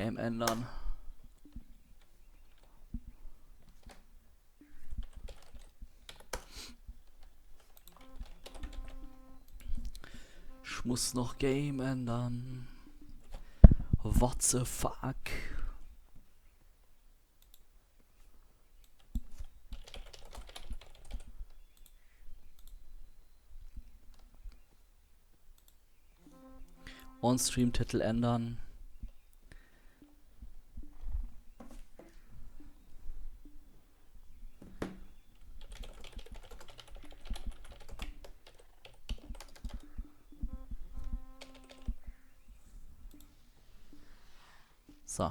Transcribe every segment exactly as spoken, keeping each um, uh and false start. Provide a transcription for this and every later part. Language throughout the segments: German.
Game ändern. Ich muss noch Game ändern. What the fuck? On-Stream-Titel ändern. So.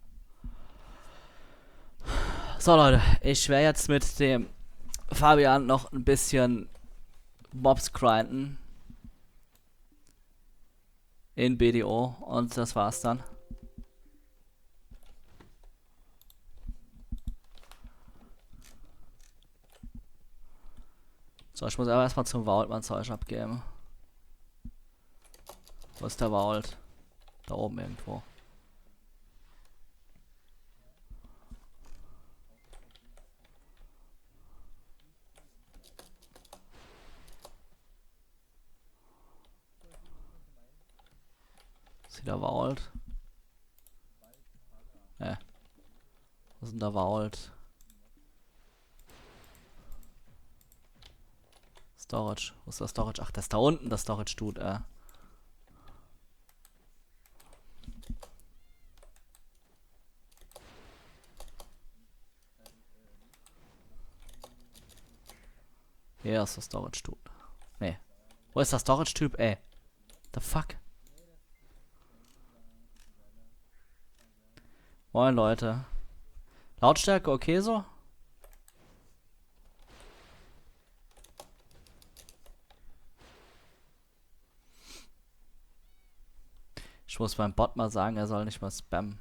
So Leute, ich werde jetzt mit dem Fabian noch ein bisschen Mobs grinden. In B D O und das war's dann. So, ich muss aber erstmal zum Vault mein Zeug abgeben. Wo ist der Vault? Da oben irgendwo. Ist hier der Vault? Ne. Wo ist denn der Vault? Storage. Wo ist der Storage? Ach, das ist da unten, das Storage tut, äh. Hier ist der Storage tut. Nee. Wo ist der Storage Typ, ey? The fuck? Moin Leute. Lautstärke okay so? Ich muss meinem Bot mal sagen, er soll nicht mal spammen.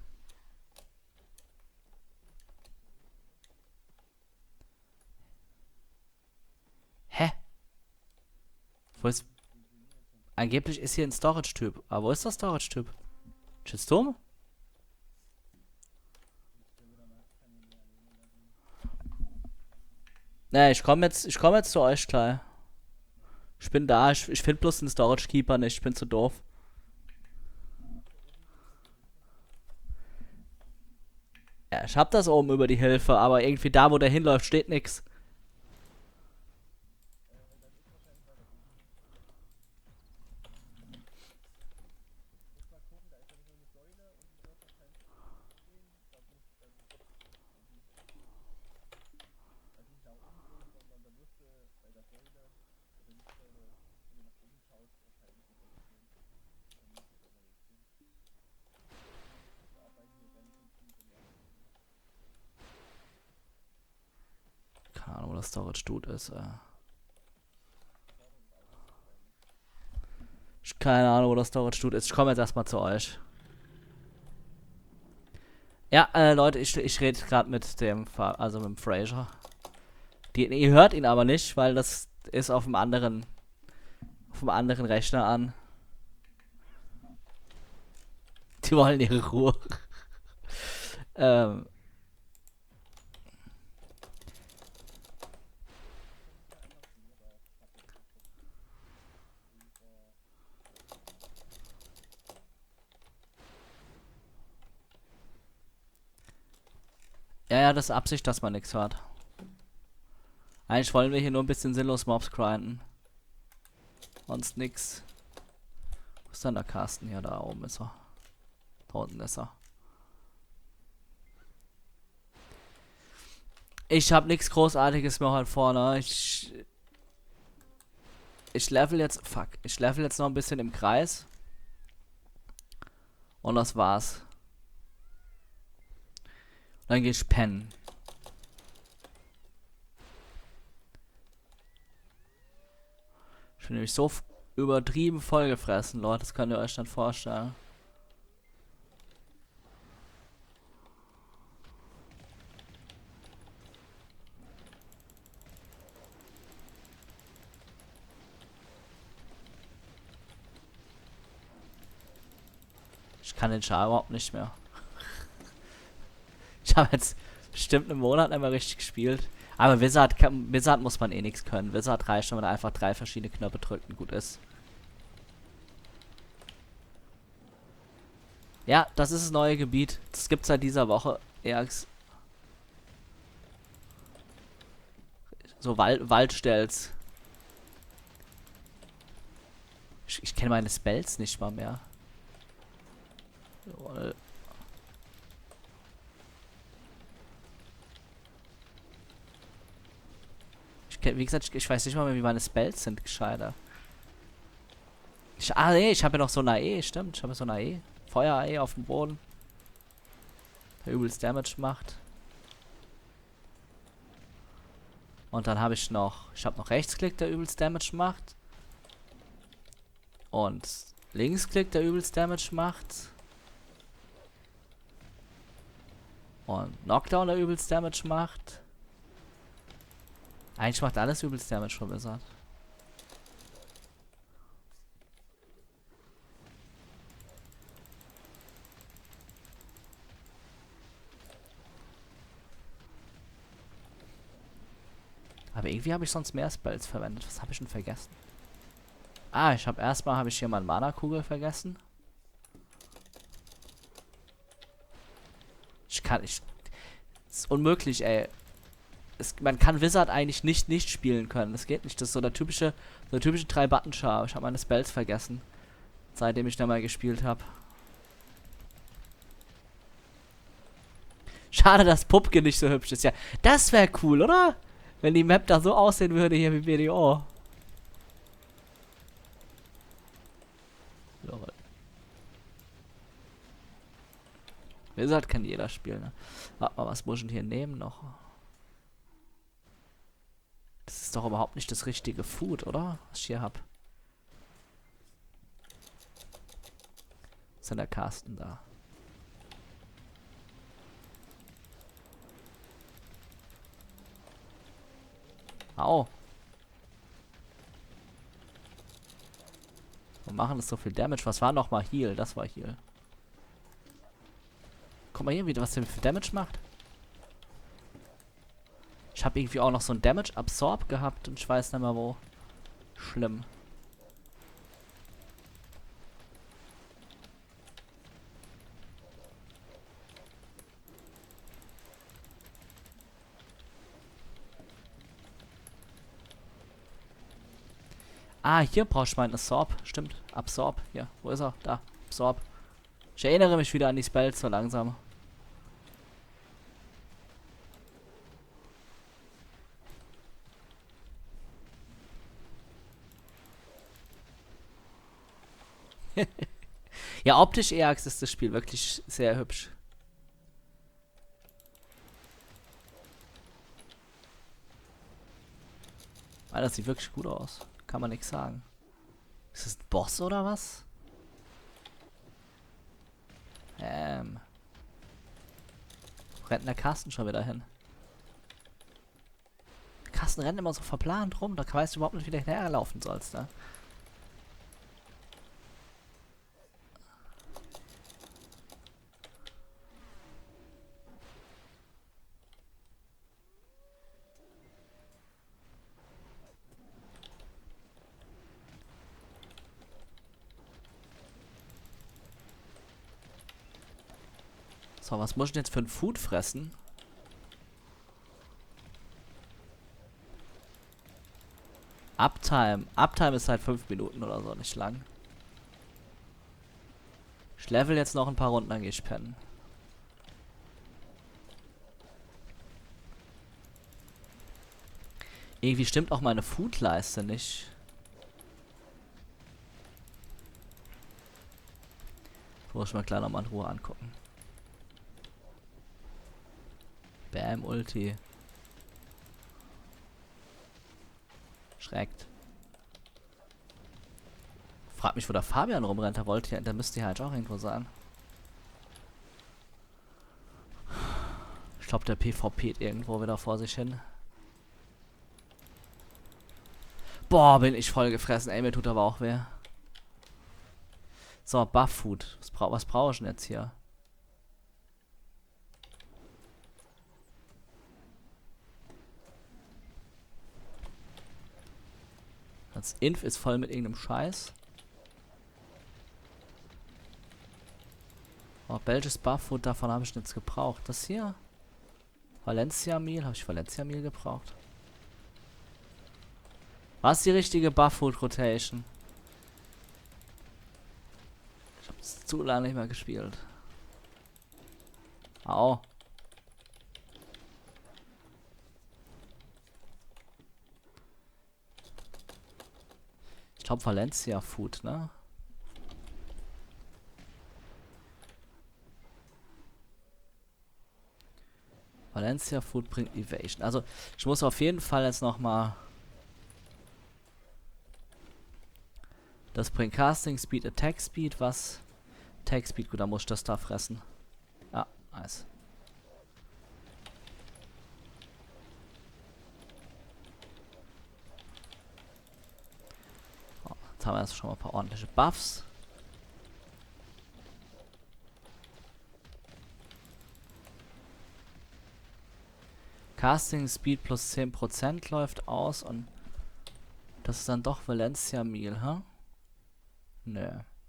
Hä? Wo ist... Angeblich ist hier ein Storage-Typ. Aber wo ist der Storage-Typ? Shitstorm? Ne, ich komme jetzt, ich komme jetzt zu euch gleich. Ich bin da, ich, ich finde bloß den Storage Keeper nicht, ich bin zu doof. Ja, ich hab das oben über die Hilfe, aber irgendwie da, wo der hinläuft, steht nix. Keine Ahnung, wo das Storage Dude ist. Äh. Ich keine Ahnung, wo das Storage Dude ist. Ich komme jetzt erstmal zu euch. Ja, äh, Leute, ich, ich rede gerade mit dem, also mit dem Fraser. Die, ihr hört ihn aber nicht, weil das ist auf dem anderen, auf dem anderen Rechner an. Die wollen ihre Ruhe. ähm. Ja, ja, das ist Absicht, dass man nichts hört. Eigentlich wollen wir hier nur ein bisschen sinnlos Mobs grinden. Sonst nix. Wo ist denn der Carsten? Hier, da oben ist er. Da unten ist er. Ich hab nichts Großartiges mehr halt vorne. Ich. Ich level jetzt. Fuck. Ich level jetzt noch ein bisschen im Kreis. Und das war's. Dann geh ich pennen. Ich bin nämlich so übertrieben vollgefressen, Leute. Das könnt ihr euch dann vorstellen. Ich kann den Char überhaupt nicht mehr. Ich habe jetzt bestimmt einen Monat nicht mehr richtig gespielt. Aber Wizard, kann, Wizard muss man eh nichts können. Wizard reicht, wenn man einfach drei verschiedene Knöpfe drückt und gut ist. Ja, das ist das neue Gebiet. Das gibt's seit dieser Woche. Erst so Wald, Waldstelz. Ich, ich kenne meine Spells nicht mal mehr. Jawohl. Ich kenn, wie gesagt, ich, ich weiß nicht mal mehr, wie meine Spells sind, gescheiter. Ich, ah, nee, ich habe ja noch so eine E, stimmt. Ich habe so eine E. Feuer-E auf dem Boden. Der übelst Damage macht. Und dann habe ich noch, ich habe noch Rechtsklick, der übelst Damage macht. Und Linksklick, der übelst Damage macht. Und Knockdown, der übelst Damage macht. Eigentlich macht alles übelst Damage von Wizard. Aber irgendwie habe ich sonst mehr Spells verwendet. Was habe ich denn vergessen? Ah, ich habe erstmal habe ich hier mal eine Mana-Kugel vergessen. Ich kann ich. Das ist unmöglich, ey. Es, man kann Wizard eigentlich nicht nicht spielen können. Das geht nicht. Das ist so der typische, so der typische drei-Button-Char. Ich habe meine Spells vergessen. Seitdem ich da mal gespielt habe. Schade, dass Pupke nicht so hübsch ist. Ja, das wäre cool, oder? Wenn die Map da so aussehen würde hier wie B D O. Lol. Wizard kann jeder spielen, ne? Warte mal, was muss ich denn hier nehmen noch? Das ist doch überhaupt nicht das richtige Food, oder? Was ich hier hab. Ist denn der Carsten da? Au. Wir machen das so viel Damage. Was war nochmal Heal? Das war Heal. Guck mal hier wieder, was der für Damage macht. Ich habe irgendwie auch noch so ein Damage Absorb gehabt und ich weiß nicht mehr wo. Schlimm. Ah, hier brauche ich meinen Absorb. Stimmt. Absorb. Hier. Wo ist er? Da. Absorb. Ich erinnere mich wieder an die Spells so langsam. Ja, optisch Eax ist das Spiel wirklich sehr hübsch. Ah, das sieht wirklich gut aus. Kann man nichts sagen. Ist das ein Boss oder was? Ähm. Wo rennt denn der Carsten schon wieder hin? Der Carsten rennt immer so verplant rum, da weißt du überhaupt nicht, wie der hinterherlaufen sollst, ne? So, was muss ich denn jetzt für ein Food fressen? Uptime. Uptime ist halt fünf Minuten oder so, nicht lang. Ich level jetzt noch ein paar Runden, dann gehe ich pennen. Irgendwie stimmt auch meine Foodleiste nicht. Muss ich mal gleich nochmal in Ruhe angucken. Bam, Ulti. Schreckt. Frag mich, wo der Fabian rumrennt. Der wollte ja, der müsste ja halt auch irgendwo sein. Ich glaube, der PvP irgendwo wieder vor sich hin. Boah, bin ich voll gefressen. Ey, mir tut aber auch weh. So, Buff Food. Was, bra was brauche ich denn jetzt hier? Das Inf ist voll mit irgendeinem Scheiß. Oh, welches Bufffood, davon habe ich nichts gebraucht. Das hier? Valencia Meal. Habe ich Valencia Meal gebraucht? Was ist die richtige Bufffood Rotation? Ich habe es zu lange nicht mehr gespielt. Au. Ich glaube Valencia Food, ne? Valencia Food bringt Evasion. Also, ich muss auf jeden Fall jetzt nochmal... Das bringt Casting Speed, Attack Speed, was? Attack Speed, gut, dann muss ich das da fressen. Ja, nice. Oh, jetzt haben wir jetzt schon mal ein paar ordentliche Buffs. Casting Speed plus zehn Prozent läuft aus und das ist dann doch Valencia Meal, ha? Huh? Nö.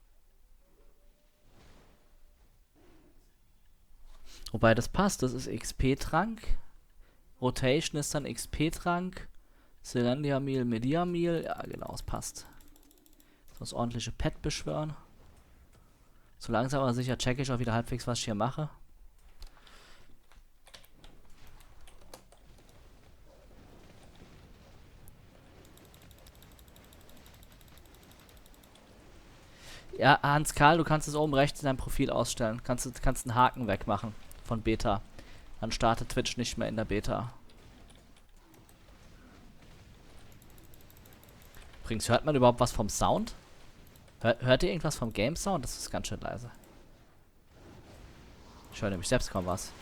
Wobei das passt, das ist X P-Trank. Rotation ist dann X P-Trank. Serendia Meal, Media Meal. Ja, genau, es passt. Das ordentliche Pet beschwören. So langsam aber sicher checke ich auch wieder halbwegs, was ich hier mache. Ja, Hans-Karl, du kannst es oben rechts in deinem Profil ausstellen. Kannst, kannst einen Haken wegmachen von Beta. Dann startet Twitch nicht mehr in der Beta. Übrigens, hört man überhaupt was vom Sound? Hör, hört ihr irgendwas vom Game Sound? Das ist ganz schön leise. Ich höre nämlich selbst kaum was.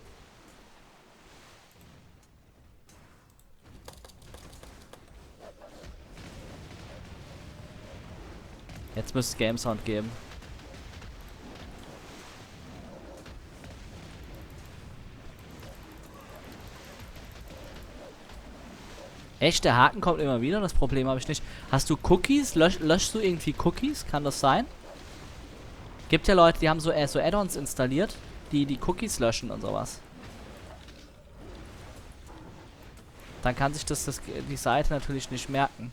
Jetzt müsste es Game Sound geben. Echt, der Haken kommt immer wieder, das Problem habe ich nicht. Hast du Cookies? Lösch, löschst du irgendwie Cookies? Kann das sein? Gibt ja Leute, die haben so, äh, so Add-ons installiert, die die Cookies löschen und sowas. Dann kann sich das, das die Seite natürlich nicht merken.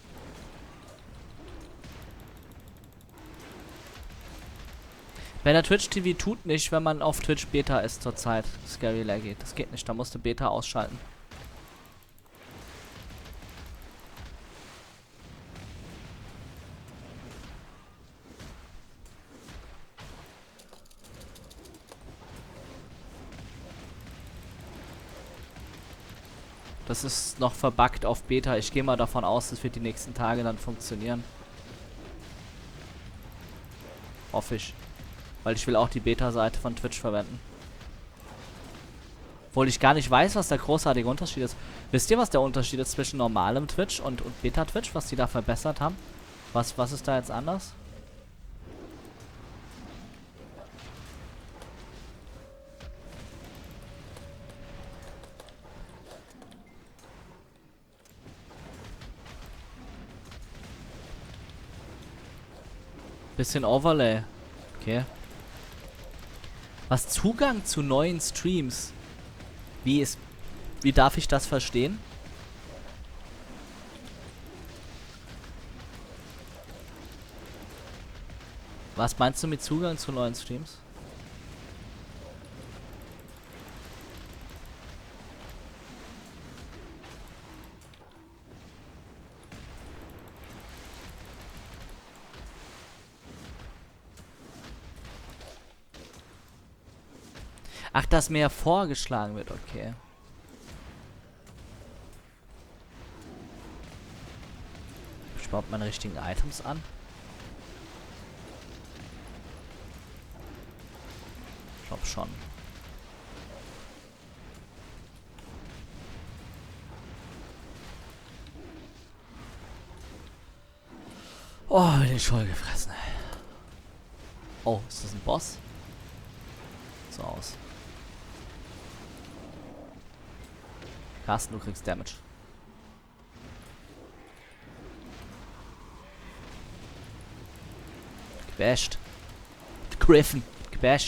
Bei der Twitch T V tut nicht, wenn man auf Twitch Beta ist zurzeit. Scary Laggy. Das geht nicht, da musst du Beta ausschalten. Das ist noch verbuggt auf Beta. Ich gehe mal davon aus, das wird die nächsten Tage dann funktionieren. Hoffe ich. Weil ich will auch die Beta-Seite von Twitch verwenden. Obwohl ich gar nicht weiß, was der großartige Unterschied ist. Wisst ihr, was der Unterschied ist zwischen normalem Twitch und, und Beta-Twitch? Was die da verbessert haben? Was, was ist da jetzt anders? Bisschen Overlay. Okay. Was Zugang zu neuen Streams? Wie ist... Wie darf ich das verstehen? Was meinst du mit Zugang zu neuen Streams? Ach, dass mehr vorgeschlagen wird, okay. Ich überhaupt meine richtigen Items an? Ich glaube schon. Oh, bin ich voll gefressen. Oh, ist das ein Boss? So aus. Carsten, du kriegst Damage. Gebasht. Griffin. Gebasht.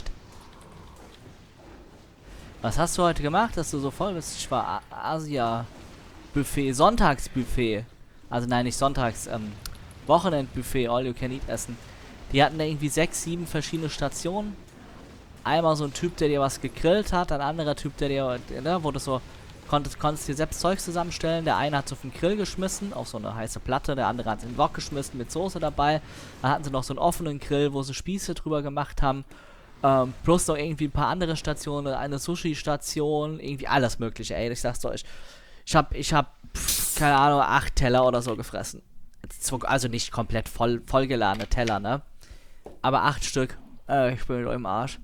Was hast du heute gemacht, dass du so voll bist? Ich war Asia-Buffet, Sonntagsbuffet. Also nein, nicht Sonntags, ähm, Wochenendbuffet, All You Can Eat essen. Die hatten da irgendwie sechs, sieben verschiedene Stationen. Einmal so ein Typ, der dir was gegrillt hat, ein anderer Typ, der dir, ne, wo du so, konntest, konntest dir selbst Zeug zusammenstellen. Der eine hat so auf den Grill geschmissen, auf so eine heiße Platte, der andere hat es in den Wok geschmissen mit Soße dabei. Dann hatten sie noch so einen offenen Grill, wo sie Spieße drüber gemacht haben. Ähm, plus noch irgendwie ein paar andere Stationen, eine Sushi-Station, irgendwie alles mögliche, ey. Ich sag's euch. Ich hab, ich hab, pff, keine Ahnung, acht Teller oder so gefressen. Also nicht komplett voll, vollgeladene Teller, ne? Aber acht Stück. Äh, ich bin im Arsch.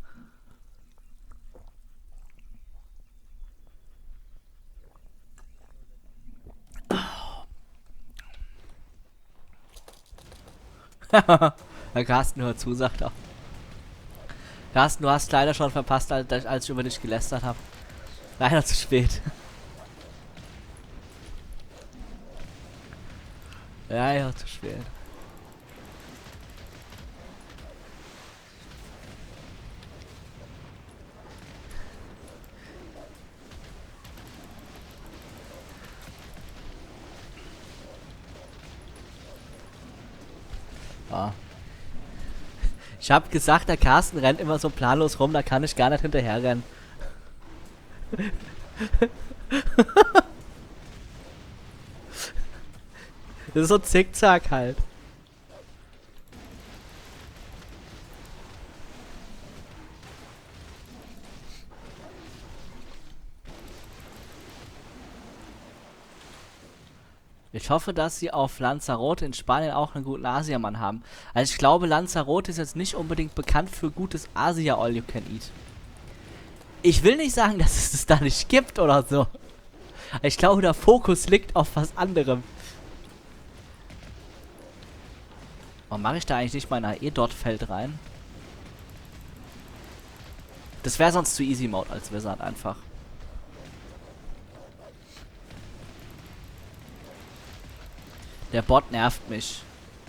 Der Carsten hört zu, sagt er. Carsten, du hast leider schon verpasst, als, als ich über dich gelästert habe. Leider zu spät. Ja, ja, zu spät. Ah. Ich hab gesagt, der Carsten rennt immer so planlos rum, da kann ich gar nicht hinterher rennen. Das ist so Zickzack halt. Ich hoffe, dass sie auf Lanzarote in Spanien auch einen guten Asiamann haben. Also ich glaube, Lanzarote ist jetzt nicht unbedingt bekannt für gutes Asia All You Can Eat. Ich will nicht sagen, dass es es da nicht gibt oder so. Ich glaube, der Fokus liegt auf was anderem. Warum mache ich da eigentlich nicht mein A E-Dot-Feld rein? Das wäre sonst zu Easy Mode als Wizard einfach. Der Bot nervt mich.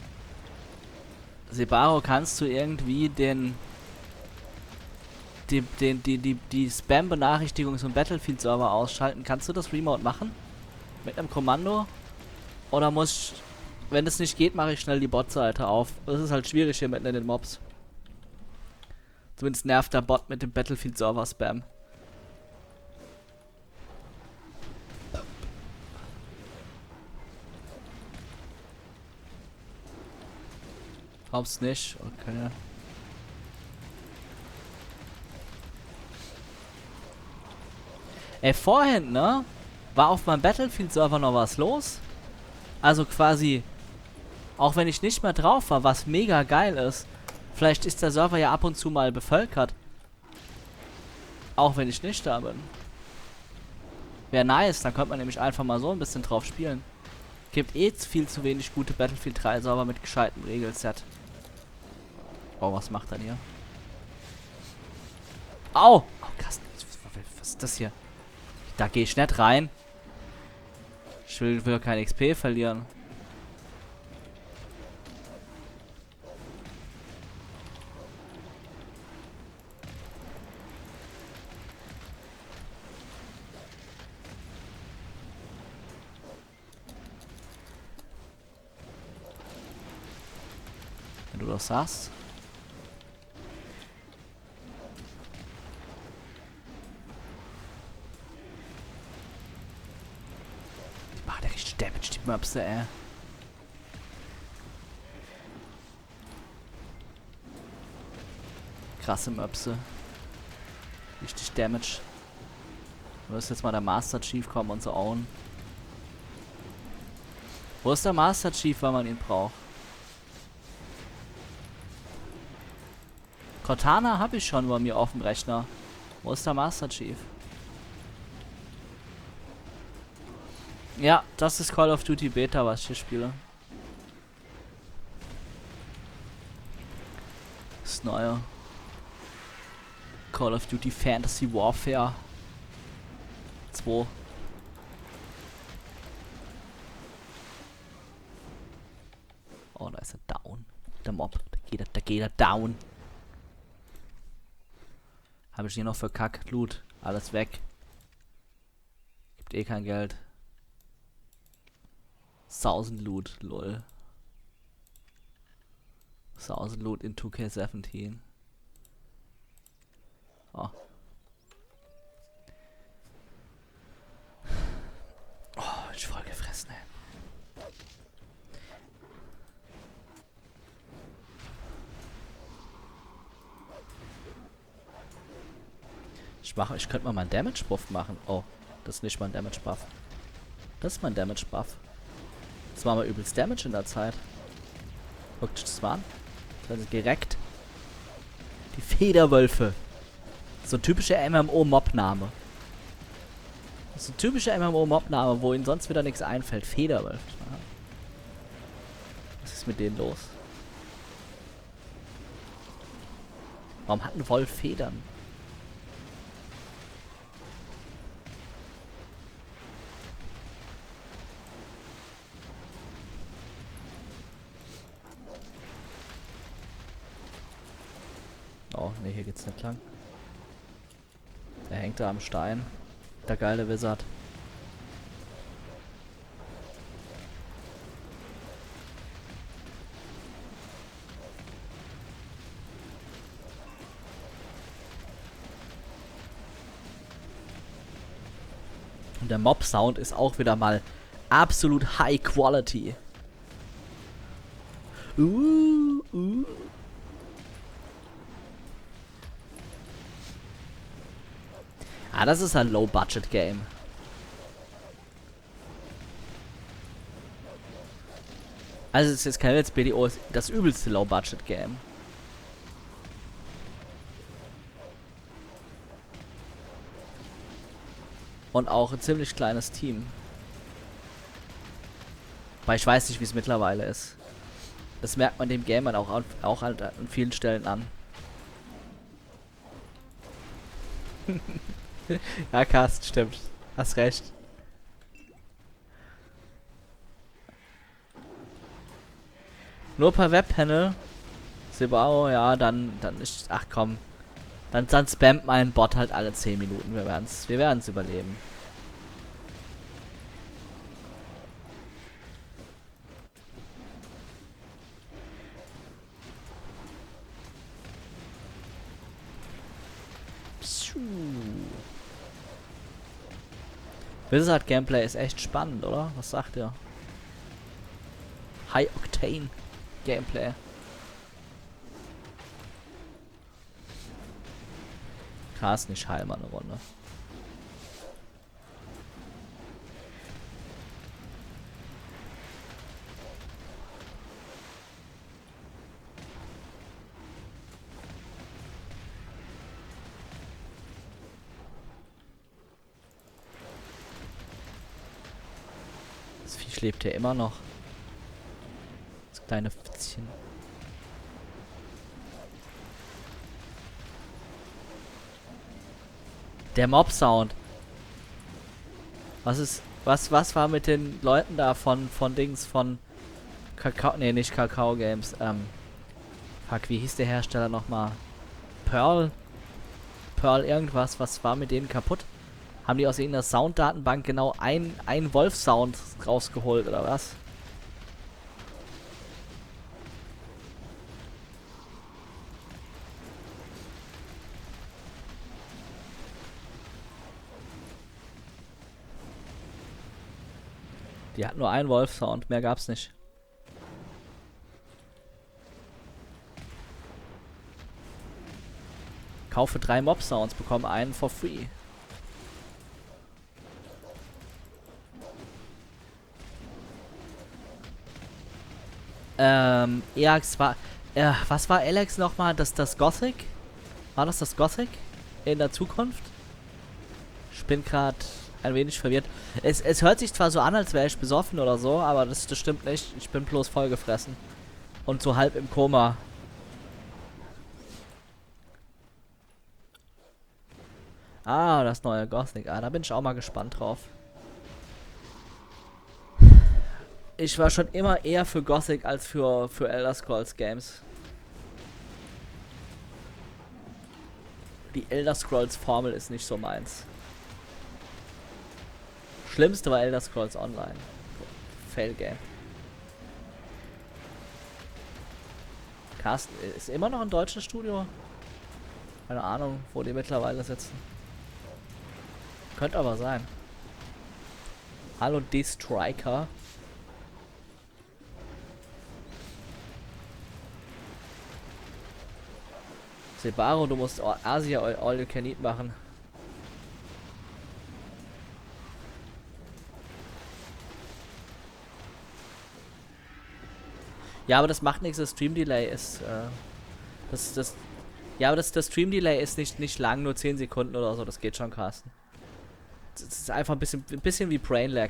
Sebaro, kannst du irgendwie den die, den, die, die, die Spam-Benachrichtigung zum Battlefield-Server ausschalten? Kannst du das Remote machen? Mit einem Kommando? Oder muss ich, wenn es nicht geht, mache ich schnell die Bot-Seite auf. Das ist halt schwierig hier mitten in den Mobs. Zumindest nervt der Bot mit dem Battlefield-Server-Spam. Glaubst nicht? Okay. Ey, vorhin, ne? War auf meinem Battlefield-Server noch was los? Also quasi, auch wenn ich nicht mehr drauf war, was mega geil ist. Vielleicht ist der Server ja ab und zu mal bevölkert. Auch wenn ich nicht da bin. Wäre nice, dann könnte man nämlich einfach mal so ein bisschen drauf spielen. Gibt eh viel zu wenig gute Battlefield drei Server mit gescheitem Regelset. Oh, was macht er hier? Au! Oh, krass. Was ist das hier? Da gehe ich nicht rein. Ich will, will kein X P verlieren. Wenn du das sagst. Damage, die Möpse, ey. Krasse Möpse. Richtig Damage. Da muss jetzt mal der Master Chief kommen und so own. Wo ist der Master Chief, wenn man ihn braucht? Cortana habe ich schon bei mir auf dem Rechner. Wo ist der Master Chief? Ja, das ist Call of Duty Beta, was ich hier spiele. Das neue Call of Duty Fantasy Warfare zwei. Oh, da ist er down. Der Mob. Geht er, da geht er down. Habe ich hier noch für Kack, Loot. Alles weg. Gibt eh kein Geld. tausend Loot, lol. tausend Loot in two K seventeen. Oh. Oh, ich voll gefressen, ey. Ich mache, ich könnte mal meinen Damage Buff machen. Oh, das ist nicht mein Damage Buff. Das ist mein Damage Buff. Das war mal übelst Damage in der Zeit. Guckt euch das mal an. Also direkt. Die Federwölfe. So ein typischer M M O-Mob-Name. So ein typischer M M O-Mob-Name, wo ihnen sonst wieder nichts einfällt. Federwölfe. Was ist mit denen los? Warum hat ein Wolf Federn? Oh, ne, hier geht's nicht lang. Er hängt da am Stein. Der geile Wizard. Und der Mob-Sound ist auch wieder mal absolut high quality. Uh, uh. Ah, das ist ein Low-Budget-Game. Also es ist jetzt kein Let's B D O, ist das übelste Low-Budget-Game. Und auch ein ziemlich kleines Team. Weil ich weiß nicht, wie es mittlerweile ist. Das merkt man dem Game auch, auch halt an vielen Stellen an. Ja, Carsten, stimmt. Hast recht. Nur per Webpanel. Sebao, ja, dann, dann ist, ach komm. Dann, dann spammt mein Bot halt alle zehn Minuten. Wir werden's, wir werden's überleben. Wizard Gameplay ist echt spannend, oder? Was sagt ihr? High Octane Gameplay. Krass, nicht heil mal eine Runde. Das Viech lebt hier immer noch. Das kleine Fitzchen. Der Mob-Sound. Was ist. Was, was war mit den Leuten da von, von Dings, von Kakao. Ne, nicht Kakao Games. Ähm. Fuck, wie hieß der Hersteller nochmal? Pearl? Pearl irgendwas. Was war mit denen kaputt? Haben die aus irgendeiner Sounddatenbank genau ein, ein Wolf-Sound rausgeholt, oder was? Die hat nur einen Wolf-Sound, mehr gab's nicht. Kaufe drei Mob-Sounds, bekomme einen for free. Ähm, Ajax war. Äh, was war Alex nochmal? Das, das Gothic? War das das Gothic? In der Zukunft? Ich bin gerade ein wenig verwirrt. Es, es hört sich zwar so an, als wäre ich besoffen oder so, aber das, das stimmt nicht. Ich bin bloß vollgefressen. Und so halb im Koma. Ah, das neue Gothic. Ah, da bin ich auch mal gespannt drauf. Ich war schon immer eher für Gothic als für, für Elder Scrolls Games. Die Elder Scrolls Formel ist nicht so meins. Schlimmste war Elder Scrolls Online. Fail Game. Carsten ist immer noch ein deutsches Studio. Keine Ahnung, wo die mittlerweile sitzen. Könnte aber sein. Hallo D-Striker. Sebaro, du musst Asia All You Can Eat machen. Ja, aber das macht nichts, das Stream Delay ist, äh, das, das, ja, aber das, das Stream Delay ist nicht, nicht lang, nur zehn Sekunden oder so, das geht schon, Carsten. Das ist einfach ein bisschen, ein bisschen wie Brain Lag.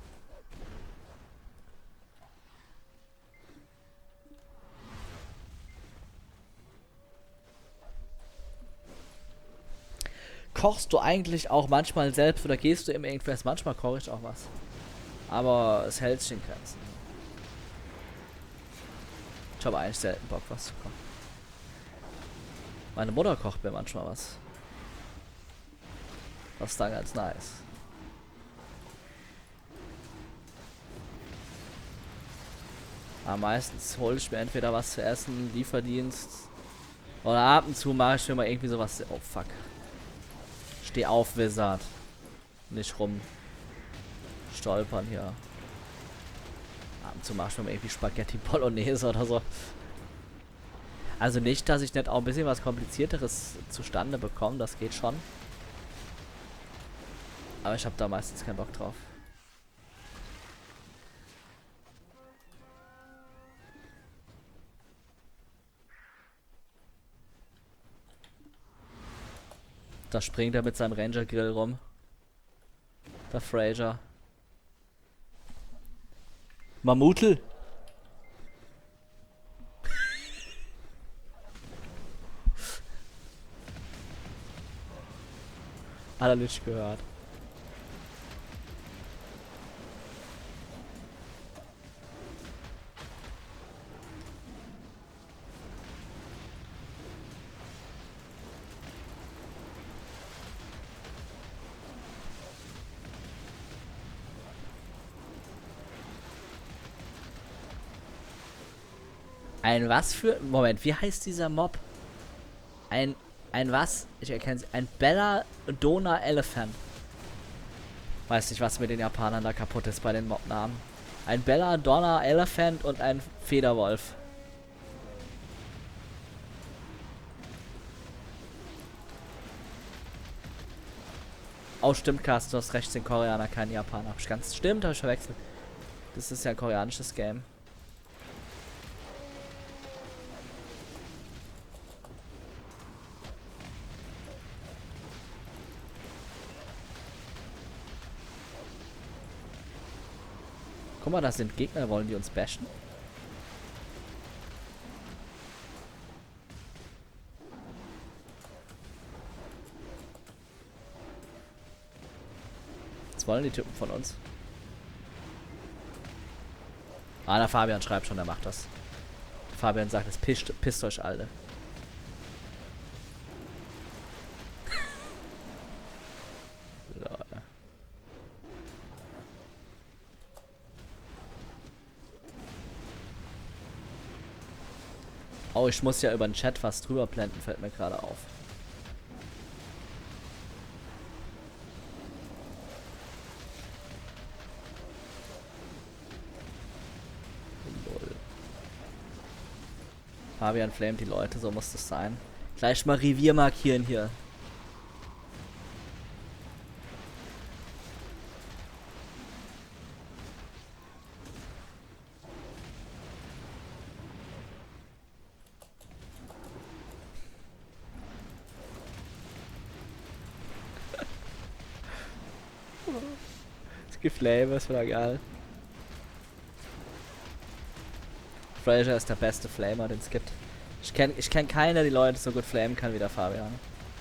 Kochst du eigentlich auch manchmal selbst oder gehst du im irgendwas? Manchmal koche ich auch was. Aber es hält sich in Grenzen. Ich habe eigentlich selten Bock, was zu kochen. Meine Mutter kocht mir manchmal was. Das ist dann ganz nice. Aber meistens hole ich mir entweder was zu essen, Lieferdienst. Oder ab und zu mache ich mir mal irgendwie sowas. Oh fuck. Steh auf, Wizard. Nicht rum stolpern hier. Ab und zu mache ich mir mal irgendwie Spaghetti Bolognese oder so. Also nicht, dass ich nicht auch ein bisschen was Komplizierteres zustande bekomme, das geht schon. Aber ich habe da meistens keinen Bock drauf. Da springt er mit seinem Ranger Grill rum. Der Fraser. Mammutel. Hat er nicht gehört. Ein was für... Moment, wie heißt dieser Mob? Ein... Ein was? Ich erkenne es. Ein Belladonna Elephant. Weiß nicht, was mit den Japanern da kaputt ist bei den Mob-Namen. Ein Belladonna Elephant und ein Federwolf. Oh, stimmt, Carsten, du hast recht, sind Koreaner, keine Japaner. Hab ich ganz... Stimmt, hab ich verwechselt. Das ist ja ein koreanisches Game. Guck mal, das sind Gegner, wollen die uns bashen? Was wollen die Typen von uns? Ah, der Fabian schreibt schon, der macht das. Fabian sagt, es pisst, pisst euch alle. Oh, ich muss ja über den Chat was drüber blenden, fällt mir gerade auf. Lol. Fabian flamet die Leute, so muss das sein. Gleich mal Revier markieren hier. Geflame ist wieder geil. Fraser ist der beste Flamer, den es gibt. Ich kenne ich kenn keiner, die Leute so gut flamen kann wie der Fabian.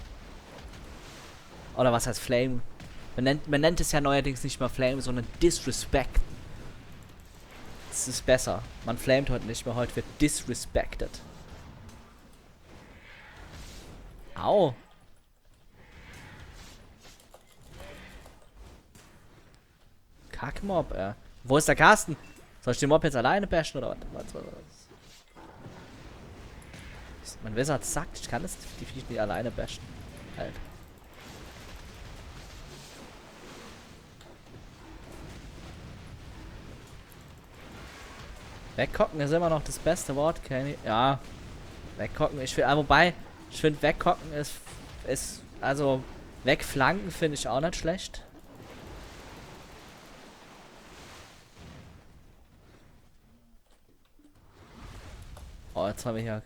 Oder was heißt Flame? Man nennt, man nennt es ja neuerdings nicht mal Flame, sondern Disrespect. Das ist besser. Man flamet heute nicht mehr, heute wird disrespected. Au. Kackmob, ey. Wo ist der Carsten? Soll ich den Mob jetzt alleine bashen oder was? was, was, was? Mein Wizard sagt, ich kann es die Viech nicht alleine bashen. Halt. Wegkocken ist immer noch das beste Wort, Kenny. Ja. Wegkocken. Ich finde, wobei, ich finde wegkocken ist, ist, also, wegflanken finde ich auch nicht schlecht. Oh, jetzt haben wir hier.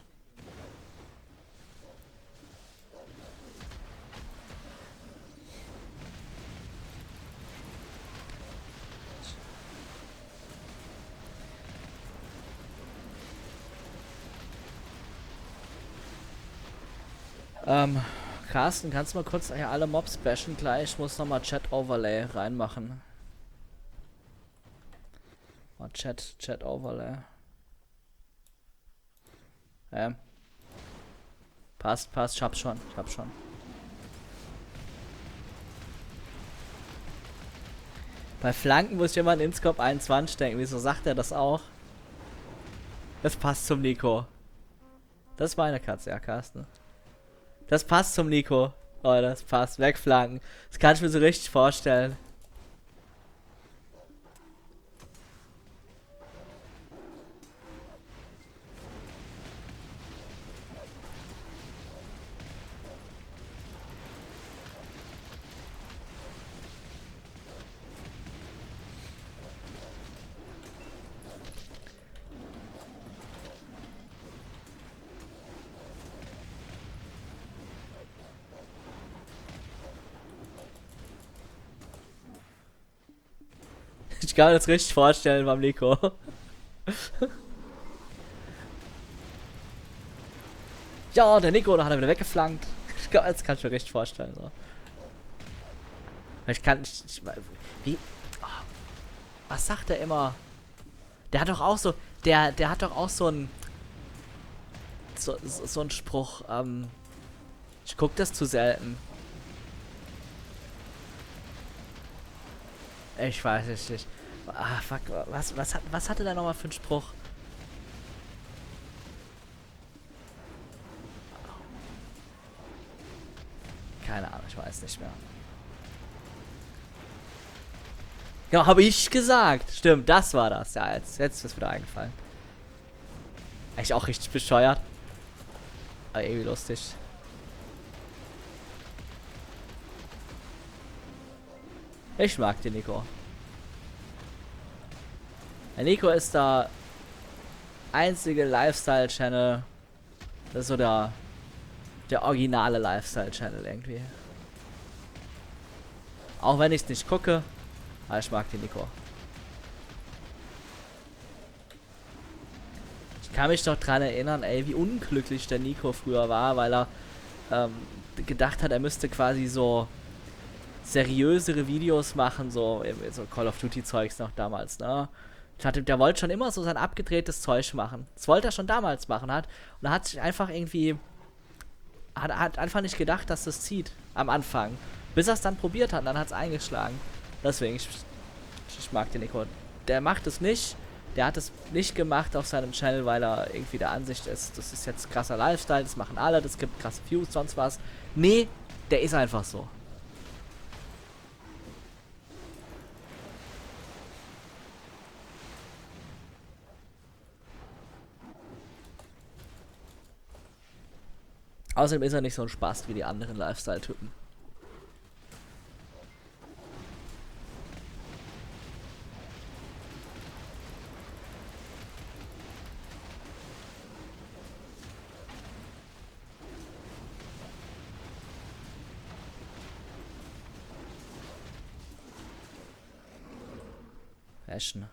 Ähm, Carsten, kannst du mal kurz hier alle Mobs bashen gleich? Ich muss nochmal Chat-Overlay reinmachen. Oh, Chat, Chat-Overlay. Ähm. Passt, passt, ich hab's schon, ich hab's schon. Bei Flanken muss ich immer an Inscope einundzwanzig denken. Wieso sagt er das auch? Das passt zum Nico. Das ist meine Katze, ja, Carsten. Das passt zum Nico. Oh, das passt. Wegflanken. Das kann ich mir so richtig vorstellen. Ich kann mir das richtig vorstellen beim Nico. Ja, der Nico, da hat er wieder weggeflankt. Ich glaub, das kann ich mir richtig vorstellen. So. Ich kann nicht. Ich, wie. Oh, was sagt er immer? Der hat doch auch so. Der, der hat doch auch so ein. So, so, so ein Spruch. Ähm, ich guck das zu selten. Ich weiß es nicht. Ah, fuck. Was, was, hat, was hatte der nochmal für einen Spruch? Keine Ahnung, ich weiß nicht mehr. Ja, habe ich gesagt. Stimmt, das war das. Ja, jetzt, jetzt ist es wieder eingefallen. Eigentlich auch richtig bescheuert. Aber irgendwie lustig. Ich mag den Nico. Der Nico ist der einzige Lifestyle-Channel. Das ist so der, der originale Lifestyle-Channel irgendwie. Auch wenn ich es nicht gucke, aber ich mag den Nico. Ich kann mich doch dran erinnern, ey, wie unglücklich der Nico früher war, weil er ähm, gedacht hat, er müsste quasi so seriösere Videos machen, so, so Call of Duty Zeugs noch damals, ne? Hatte, der wollte schon immer so sein abgedrehtes Zeug machen. Das wollte er schon damals machen, hat. Und er hat sich einfach irgendwie, hat, hat einfach nicht gedacht, dass das zieht am Anfang. Bis er es dann probiert hat und dann hat es eingeschlagen. Deswegen, ich, ich mag den Nico. Der macht es nicht. Der hat es nicht gemacht auf seinem Channel, weil er irgendwie der Ansicht ist, das ist jetzt krasser Lifestyle, das machen alle, das gibt krasse Views, sonst was. Nee, der ist einfach so. Außerdem ist er nicht so ein Spaß wie die anderen Lifestyle-Typen. Fashion.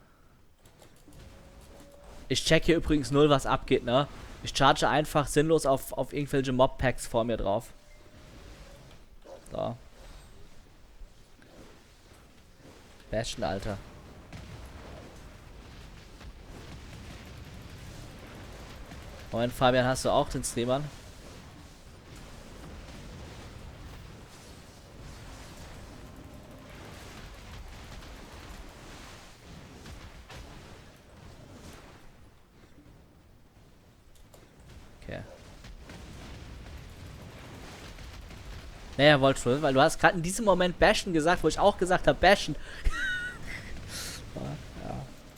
Ich check hier übrigens null, was abgeht, ne? Ich charge einfach sinnlos auf, auf irgendwelche Mob-Packs vor mir drauf. So. Bashen, Alter. Moment, Fabian, hast du auch den Stream an? Naja, wollte schon, weil du hast gerade in diesem Moment bashen gesagt, wo ich auch gesagt habe, bashen. Ja.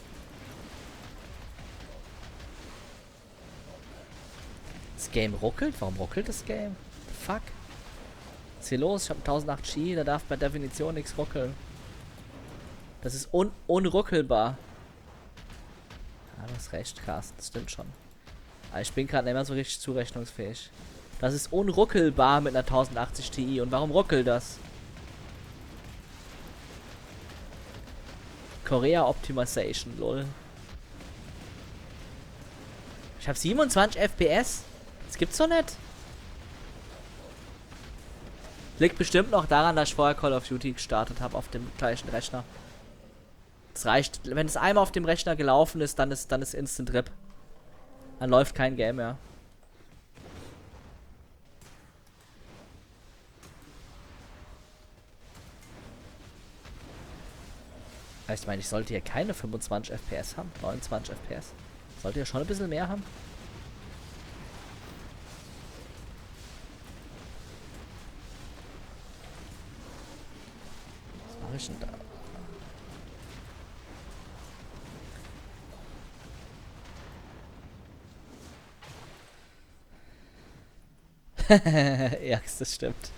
Das Game ruckelt? Warum ruckelt das Game? Fuck. Was ist hier los? Ich habe tausendacht Ski, da darf bei Definition nichts ruckeln. Das ist un unruckelbar. Ja, du hast recht, Carsten, das stimmt schon. Aber ich bin gerade nicht mehr so richtig zurechnungsfähig. Das ist unruckelbar mit einer tausendachtzig Ti. Und warum ruckelt das? Korea Optimization, lol. Ich habe siebenundzwanzig F P S. Das gibt's doch nicht. Liegt bestimmt noch daran, dass ich vorher Call of Duty gestartet habe auf dem gleichen Rechner. Es reicht, wenn es einmal auf dem Rechner gelaufen ist, dann ist dann ist Instant Rip. Dann läuft kein Game mehr. Ich meine, ich sollte hier keine fünfundzwanzig F P S haben, neunundzwanzig F P S. Sollte ja schon ein bisschen mehr haben. Was mache ich denn da? Ja, das stimmt.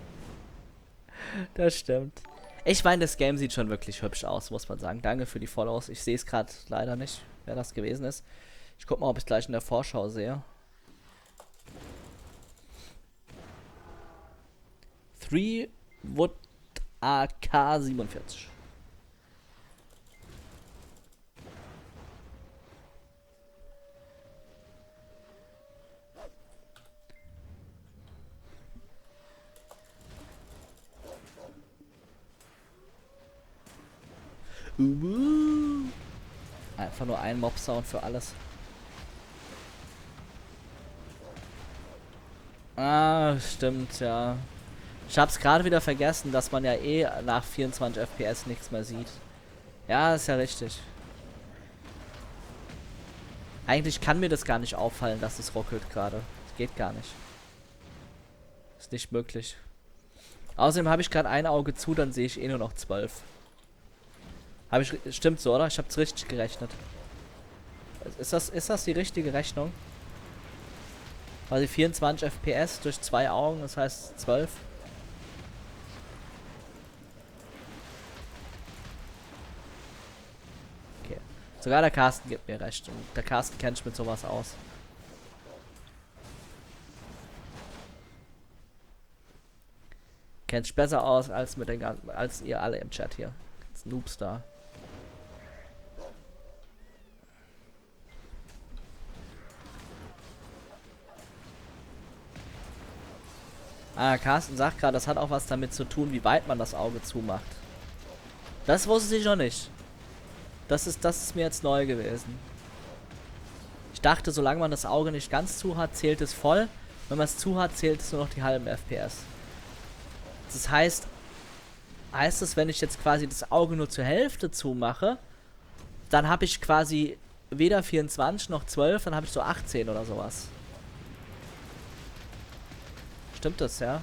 Das stimmt. Ich meine, das Game sieht schon wirklich hübsch aus, muss man sagen. Danke für die Follows. Ich sehe es gerade leider nicht, wer das gewesen ist. Ich guck mal, ob ich es gleich in der Vorschau sehe. drei Wood A K siebenundvierzig. Uh, einfach nur ein Mob-Sound für alles. Ah, stimmt, ja. Ich hab's gerade wieder vergessen, dass man ja eh nach vierundzwanzig F P S nichts mehr sieht. Ja, ist ja richtig. Eigentlich kann mir das gar nicht auffallen, dass es ruckelt gerade. Das geht gar nicht. Ist nicht möglich. Außerdem habe ich gerade ein Auge zu, dann sehe ich eh nur noch zwölf. Habe ich, stimmt so, oder? Ich habe es richtig gerechnet. Ist das, ist das die richtige Rechnung? Quasi vierundzwanzig F P S durch zwei Augen, das heißt zwölf. Okay. Sogar der Carsten gibt mir recht. Und der Carsten kennt sich mit sowas aus. Kennt sich besser aus als mit den als ihr alle im Chat hier. Noobs da. Ah, Carsten sagt gerade, das hat auch was damit zu tun, wie weit man das Auge zumacht. Das wusste ich noch nicht. Das ist, das ist mir jetzt neu gewesen. Ich dachte, solange man das Auge nicht ganz zu hat, zählt es voll. Wenn man es zu hat, zählt es nur noch die halben F P S. Das heißt, heißt es, wenn ich jetzt quasi das Auge nur zur Hälfte zumache, dann habe ich quasi weder vierundzwanzig noch zwölf, dann habe ich so achtzehn oder sowas. Stimmt das, ja?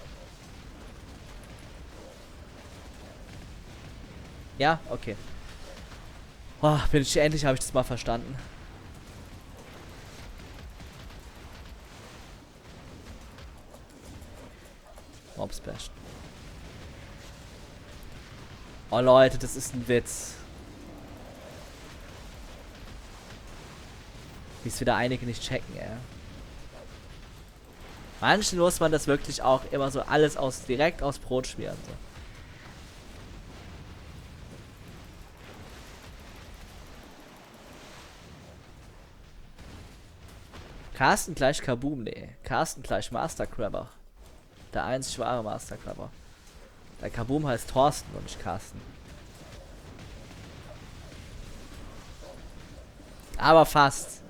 Ja, okay. Oh, bin ich endlich, habe ich das mal verstanden. Mobs bashen. Oh Leute, das ist ein Witz. Wie es wieder einige nicht checken, ey. Manchen muss man das wirklich auch immer so alles aus direkt aus Brot schmieren. So. Carsten gleich Kaboom, nee. Carsten gleich Mastercrabber. Der einzig wahre Mastercrabber. Der Kaboom heißt Thorsten und nicht Carsten. Aber fast.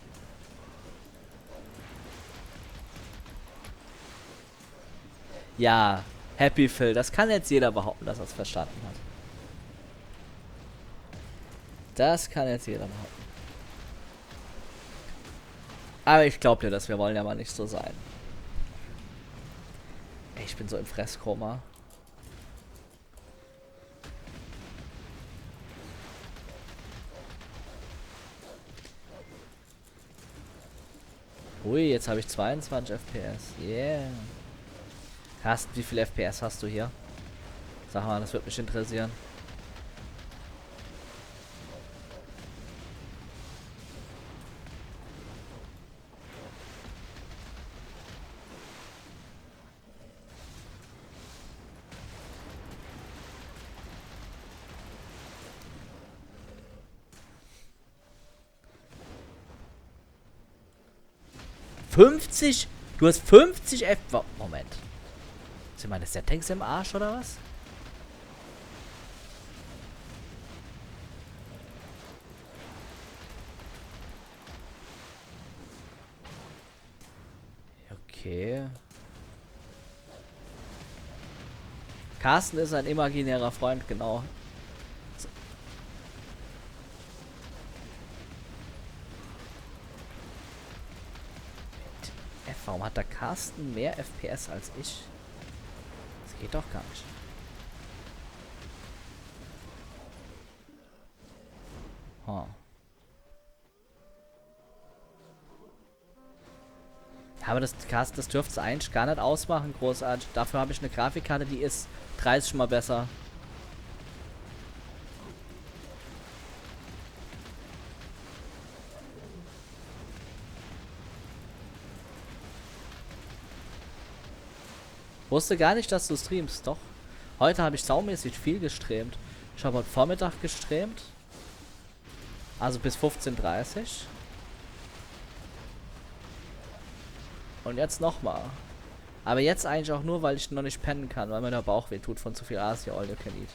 Ja, Happy Phil. Das kann jetzt jeder behaupten, dass er es verstanden hat. Das kann jetzt jeder behaupten. Aber ich glaube dir, dass wir wollen ja mal nicht so sein. Ey, ich bin so im Fresskoma. Ui, jetzt habe ich zweiundzwanzig F P S. Yeah. Carsten, wie viel F P S hast du hier? Sag mal, das würde mich interessieren. fünfzig? Du hast fünfzig F... Moment. Sind meine Settings im Arsch oder was? Okay. Carsten ist ein imaginärer Freund, genau. So. F, warum hat der Carsten mehr F P S als ich? Das geht doch gar nicht. Huh. Aber das Carsten, das dürfte es eigentlich gar nicht ausmachen, großartig. Dafür habe ich eine Grafikkarte, die ist dreißig mal besser. Wusste gar nicht, dass du streamst, doch. Heute habe ich saumäßig viel gestreamt. Ich habe heute Vormittag gestreamt. Also bis fünfzehn Uhr dreißig. Und jetzt nochmal. Aber jetzt eigentlich auch nur, weil ich noch nicht pennen kann, weil mir der Bauch weh tut von zu viel Asia All You Can Eat.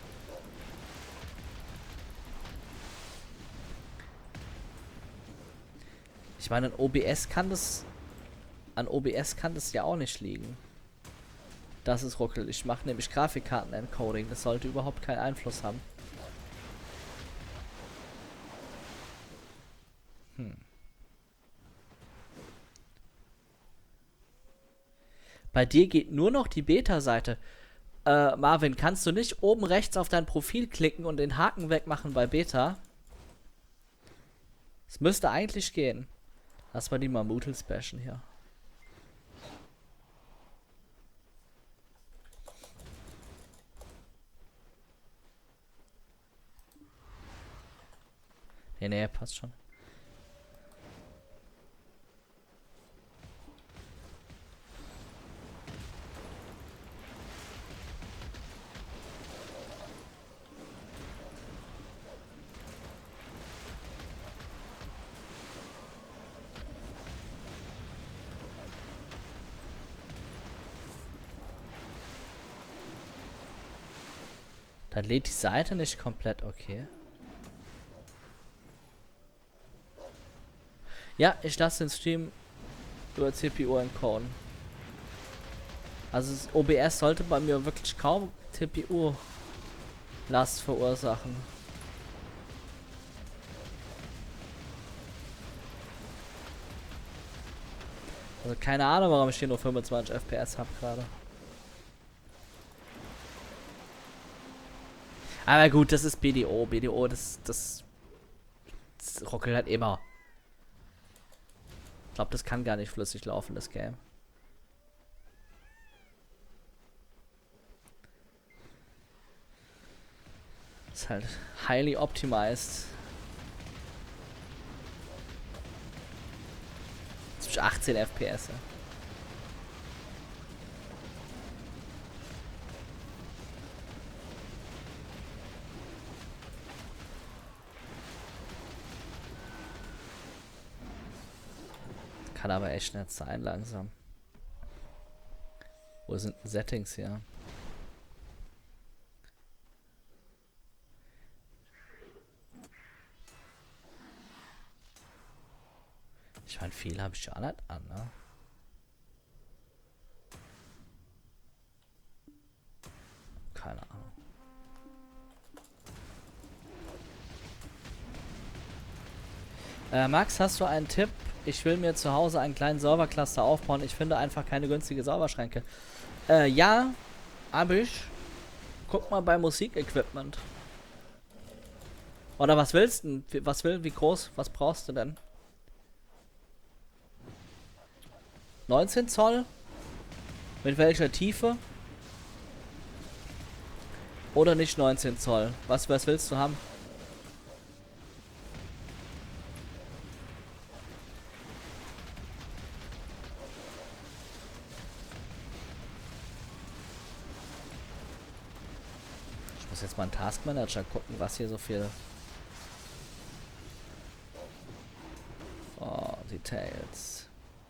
Ich meine, an O B S kann das... An O B S kann das ja auch nicht liegen. Das ist ruckelt. Ich mache nämlich Grafikkarten-Encoding. Das sollte überhaupt keinen Einfluss haben. Hm. Bei dir geht nur noch die Beta-Seite. Äh, Marvin, kannst du nicht oben rechts auf dein Profil klicken und den Haken wegmachen bei Beta? Es müsste eigentlich gehen. Lass mal die Mammutels bashen hier. Nee, nee, passt schon. Dann lädt die Seite nicht komplett, okay. Ja, ich lasse den Stream über C P U encoden. Also das O B S sollte bei mir wirklich kaum C P U-Last verursachen. Also keine Ahnung, warum ich hier nur fünfundzwanzig F P S habe gerade. Aber gut, das ist B D O. B D O, das, das, das ruckelt halt immer. Ich glaube, das kann gar nicht flüssig laufen, das Game. Ist halt highly optimized. achtzehn F P S. Ja. Kann aber echt nicht sein langsam. Wo sind denn Settings hier? Ich meine, viel habe ich ja nicht an, ne? Keine Ahnung. Äh, Max, hast du einen Tipp? Ich will mir zu Hause einen kleinen Servercluster aufbauen. Ich finde einfach keine günstige Serverschränke. Äh, ja, hab ich. Guck mal bei Musikequipment. Oder was willst du denn? Was will, wie groß? Was brauchst du denn? neunzehn Zoll? Mit welcher Tiefe? Oder nicht neunzehn Zoll? Was, was willst du haben? Ich muss jetzt mal einen Taskmanager gucken, was hier so viel... Oh, Details.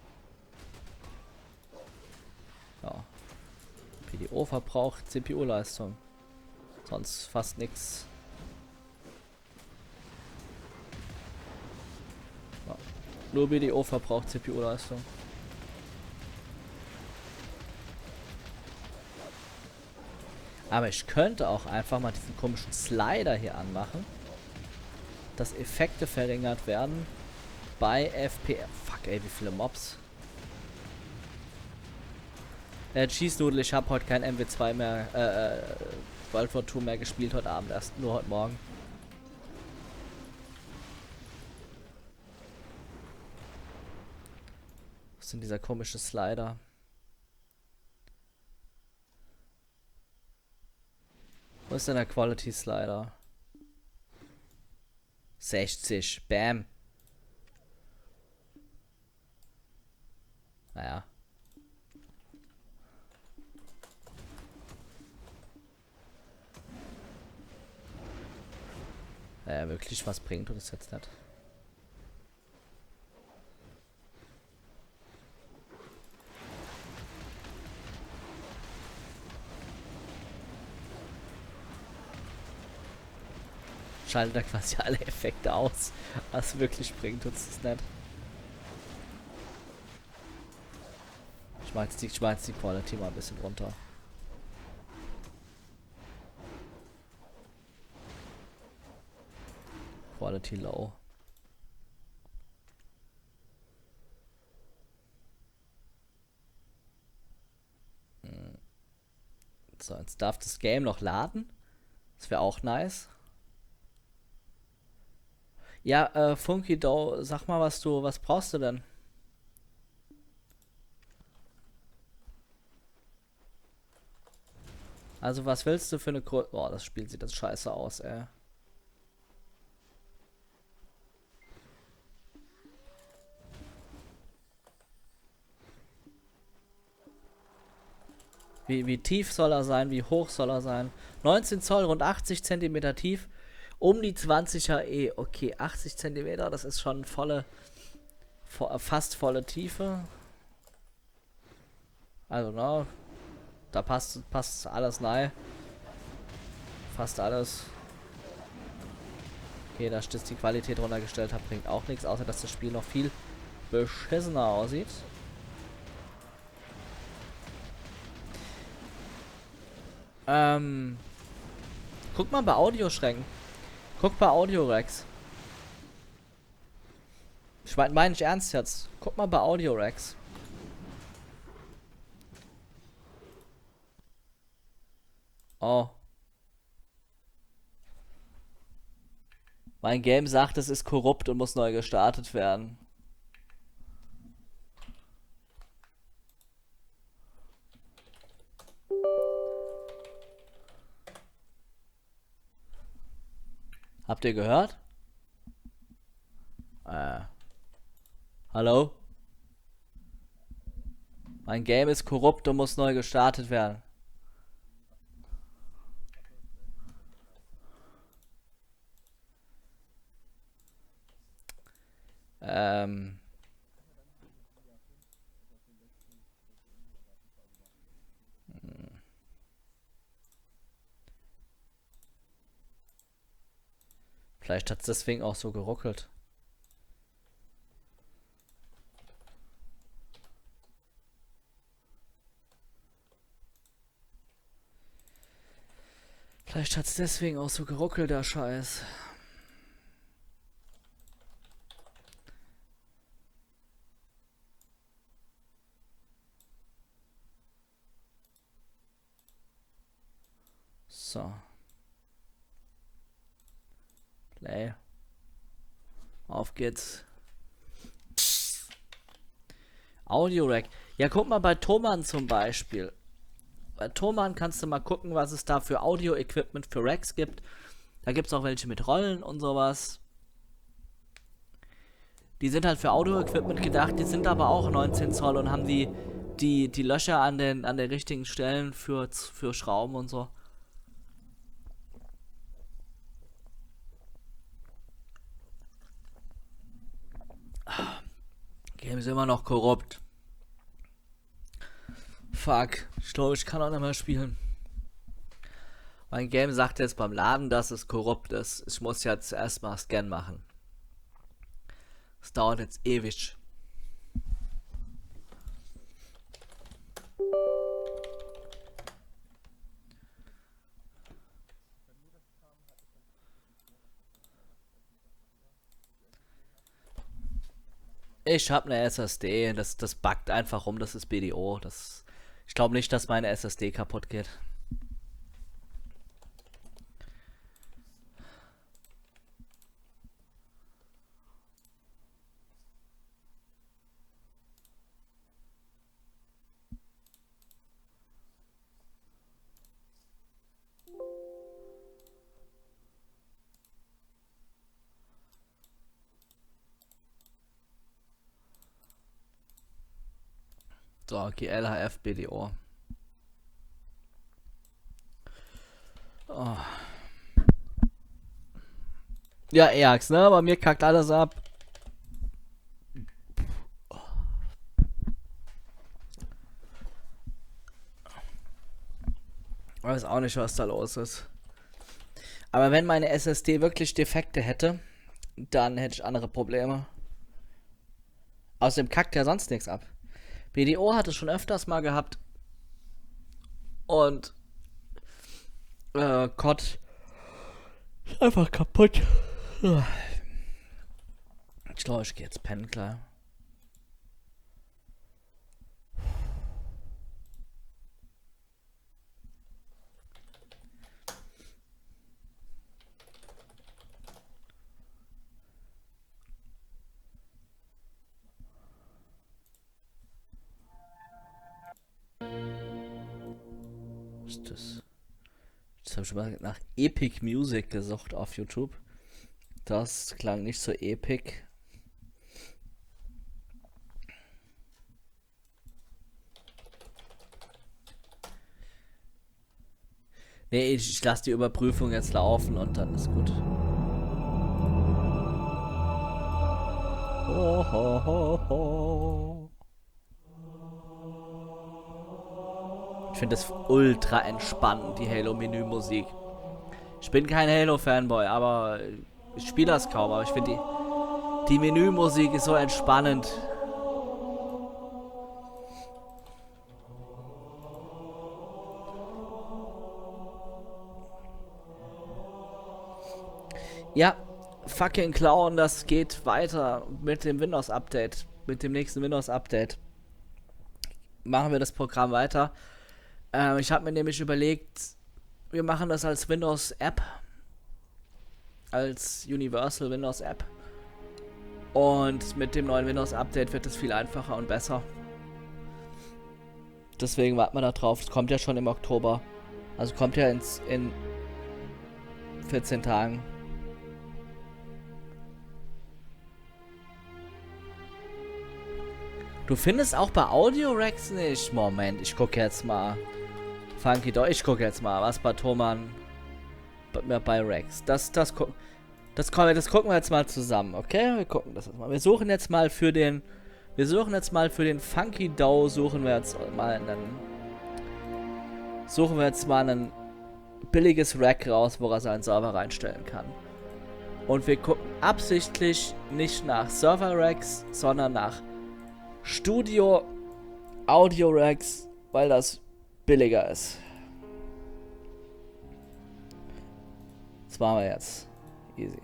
Ja. P D O-Verbrauch, C P U-Leistung. Sonst fast nichts. Ja. Nur B D O verbraucht C P U-Leistung. Aber ich könnte auch einfach mal diesen komischen Slider hier anmachen, dass Effekte verringert werden bei F P S. Fuck, ey, wie viele Mobs. Äh, Cheese Noodle, ich habe heute kein M W zwei mehr, äh, äh, World War zwei mehr gespielt heute Abend erst, nur heute Morgen. Was sind dieser komische Slider? Wo ist denn der Quality Slider? sechzig, bam. Naja. Naja, wirklich was bringt uns jetzt nicht. Schaltet da quasi alle Effekte aus. Was wirklich bringt uns das nicht. Ich mach jetzt die, ich mach jetzt die Quality mal ein bisschen runter. Quality low. Hm. So, jetzt darf das Game noch laden. Das wäre auch nice. Ja, äh, Funky Dough, sag mal, was du, was brauchst du denn? Also, was willst du für eine Größe? Boah, das Spiel sieht das scheiße aus, ey. Wie, wie tief soll er sein? Wie hoch soll er sein? neunzehn Zoll, rund achtzig Zentimeter tief. Um die zwanziger E. Okay, achtzig Zentimeter, das ist schon volle, vo fast volle Tiefe. Also, na, da passt, passt alles rein. Fast alles. Okay, dass ich jetzt die Qualität runtergestellt habe, bringt auch nichts, außer dass das Spiel noch viel beschissener aussieht. Ähm, guck mal bei Audioschränken. Guck bei Audio-Racks. Ich meine mein ich ernst jetzt. Guck mal bei Audio-Racks. Oh. Mein Game sagt, es ist korrupt und muss neu gestartet werden. Habt ihr gehört? Äh. Hallo? Mein Game ist korrupt und muss neu gestartet werden. Ähm. Vielleicht hat es deswegen auch so geruckelt. Vielleicht hat es deswegen auch so geruckelt, der Scheiß. So. Play. Auf geht's. Audio Rack. Ja, guck mal bei Thomann zum Beispiel. Bei Thomann kannst du mal gucken, was es da für Audio-Equipment für Racks gibt. Da gibt es auch welche mit Rollen und sowas. Die sind halt für Audio-Equipment gedacht, die sind aber auch neunzehn Zoll und haben die, die, die Löcher an den, an den richtigen Stellen für, für Schrauben und so. Game ist immer noch korrupt. Fuck, ich glaube, ich kann auch nicht mehr spielen. Mein Game sagt jetzt beim Laden, dass es korrupt ist. Ich muss jetzt erstmal Scan machen. Es dauert jetzt ewig. Ich habe eine S S D, das, das buggt einfach rum, das ist B D O. Das, ich glaube nicht, dass meine S S D kaputt geht. So, G L H F B D O. Oh. Ja, Ajax, ne? Bei mir kackt alles ab. Ich weiß auch nicht, was da los ist. Aber wenn meine S S D wirklich Defekte hätte, dann hätte ich andere Probleme. Außerdem kackt ja sonst nichts ab. B D O hat es schon öfters mal gehabt. Und äh, Gott ist einfach kaputt. Ich glaube, ich gehe jetzt pennen, klar. Was ist das? Jetzt habe ich mal nach Epic Music gesucht auf YouTube. Das klang nicht so epic. Nee, ich, ich lasse die Überprüfung jetzt laufen und dann ist gut. Ho, ho, ho, ho. Ich finde das ultra entspannend, die Halo-Menü-Musik. Ich bin kein Halo-Fanboy, aber ich spiele das kaum, aber ich finde die, die Menümusik ist so entspannend. Ja, fucking Clown, das geht weiter mit dem Windows-Update. Mit dem nächsten Windows-Update machen wir das Programm weiter. Ähm, ich habe mir nämlich überlegt, wir machen das als Windows-App. Als Universal Windows-App. Und mit dem neuen Windows-Update wird es viel einfacher und besser. Deswegen warten wir da drauf. Es kommt ja schon im Oktober. Also kommt ja ins, in vierzehn Tagen. Du findest auch bei Audio Racks nicht. Moment, ich gucke jetzt mal. Funky Dog, ich gucke jetzt mal, was bei Thomann bei, bei Racks. Das, das, das, das, das gucken wir jetzt mal zusammen, okay? Wir gucken das jetzt mal. Wir suchen jetzt mal für den. Wir suchen jetzt mal für den Funky Dow, suchen wir jetzt mal einen. Suchen wir jetzt mal ein billiges Rack raus, wo er seinen Server reinstellen kann. Und wir gucken absichtlich nicht nach Server Racks, sondern nach Studio Audio Racks, weil das billiger ist. Das machen wir jetzt. Easy.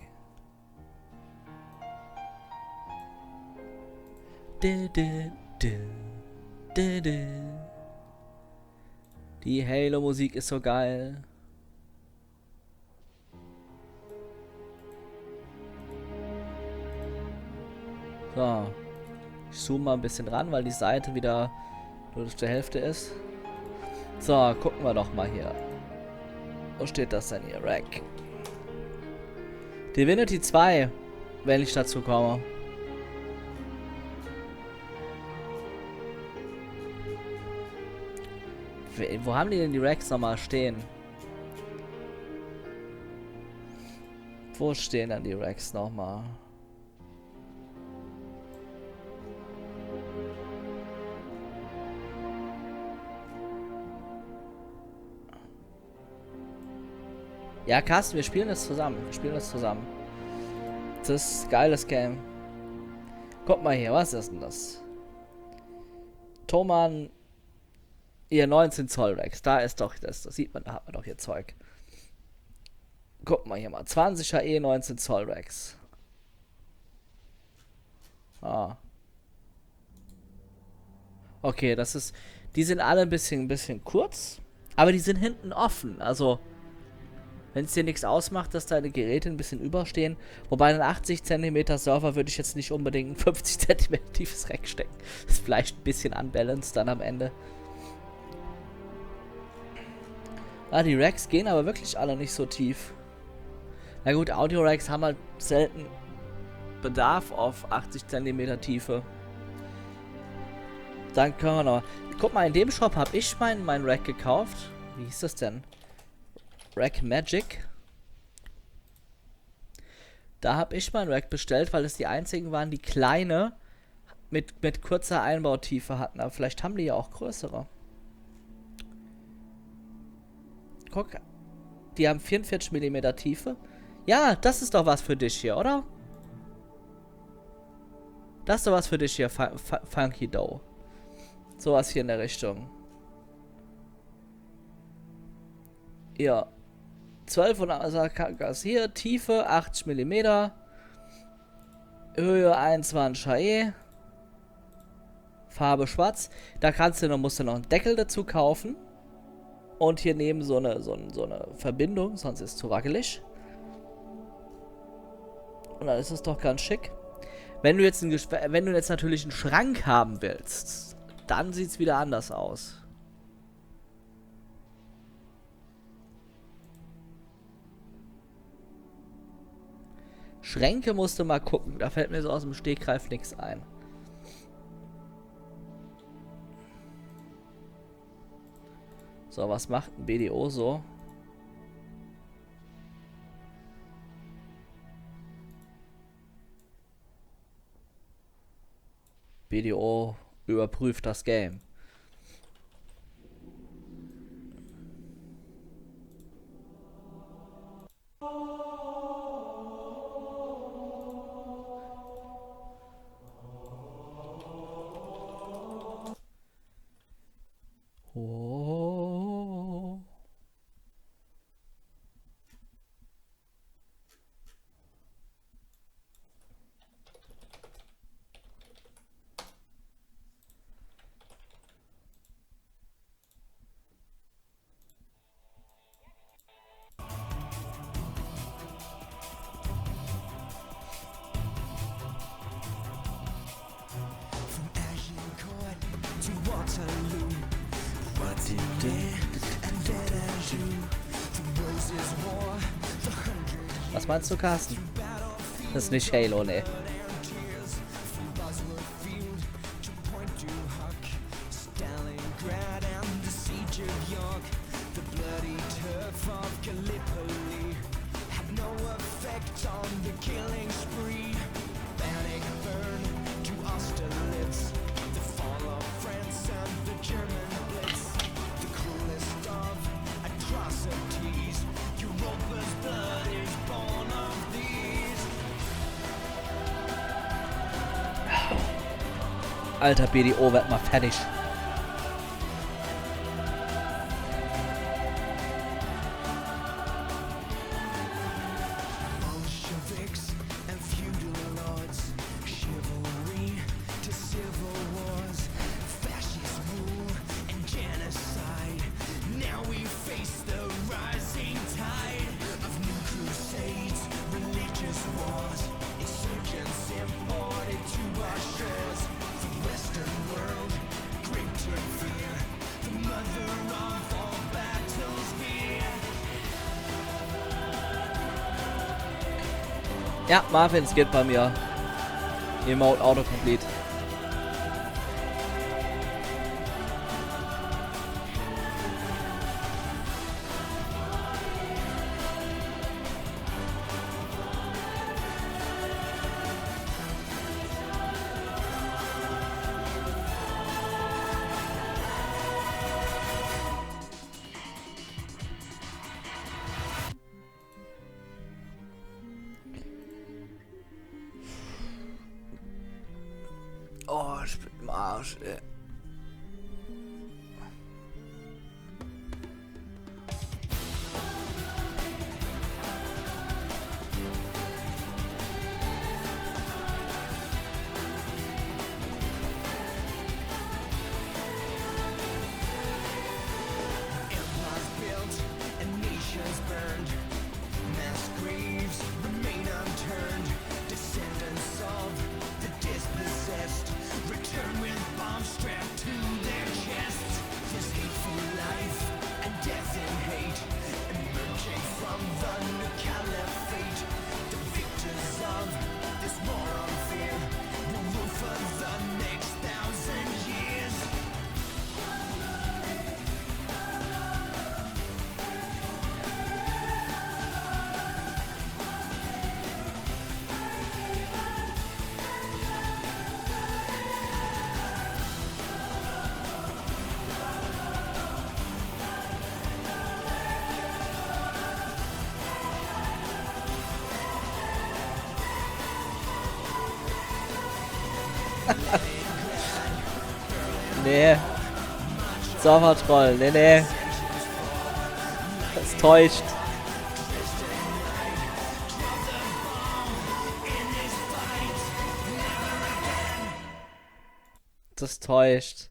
Die Halo-Musik ist so geil. So. Ich zoome mal ein bisschen ran, weil die Seite wieder nur durch die Hälfte ist. So, gucken wir doch mal hier. Wo steht das denn hier? Rack. Divinity zwei, wenn ich dazu komme. Wo haben die denn die Racks nochmal stehen? Wo stehen dann die Racks nochmal? Ja, Carsten, wir spielen das zusammen. Wir spielen das zusammen. Das ist ein geiles Game. Guck mal hier, was ist denn das? Thomann, ihr neunzehn Zoll Racks. Da ist doch das. Das sieht man, da hat man doch hier Zeug. Guck mal hier mal. zwanziger E neunzehn Zoll Racks. Ah. Okay, das ist. Die sind alle ein bisschen, ein bisschen kurz. Aber die sind hinten offen. Also. Wenn es dir nichts ausmacht, dass deine Geräte ein bisschen überstehen. Wobei ein achtzig Zentimeter Server würde ich jetzt nicht unbedingt ein fünfzig Zentimeter tiefes Rack stecken. Das ist vielleicht ein bisschen unbalanced dann am Ende. Ah, die Racks gehen aber wirklich alle nicht so tief. Na gut, Audio-Racks haben halt selten Bedarf auf achtzig Zentimeter Tiefe. Dann können wir noch. Guck mal, in dem Shop habe ich meinen mein Rack gekauft. Wie hieß das denn? Rack Magic. Da habe ich mein Rack bestellt, weil es die einzigen waren, die kleine mit, mit kurzer Einbautiefe hatten. Aber vielleicht haben die ja auch größere. Guck, die haben vierundvierzig Millimeter Tiefe. Ja, das ist doch was für dich hier, oder? Das ist doch was für dich hier, Fun Fun Funky Dough. Sowas hier in der Richtung. Ja. zwölf und also hier, Tiefe achtzig Millimeter. Höhe einundzwanzig E. Farbe schwarz. Da kannst du noch, musst du noch einen Deckel dazu kaufen. Und hier neben so eine, so, eine, so eine Verbindung, sonst ist es zu wackelig. Und dann ist es doch ganz schick. Wenn du jetzt, einen, wenn du jetzt natürlich einen Schrank haben willst, dann sieht es wieder anders aus. Schränke musst du mal gucken. Da fällt mir so aus dem Stegreif nichts ein. So, was macht ein B D O so? B D O überprüft das Game. Oh. Was meinst du, Carsten? Das ist nicht Halo, ne. Alter, B D O, werd mal fertig. Crusades, religious wars, insurgents imported to Ja, Marvin, es geht bei mir. Emote Autocomplete. Oh, ich bin im Arsch, ey. Nee. Server-Troll, nee, nee. Das täuscht. Das täuscht.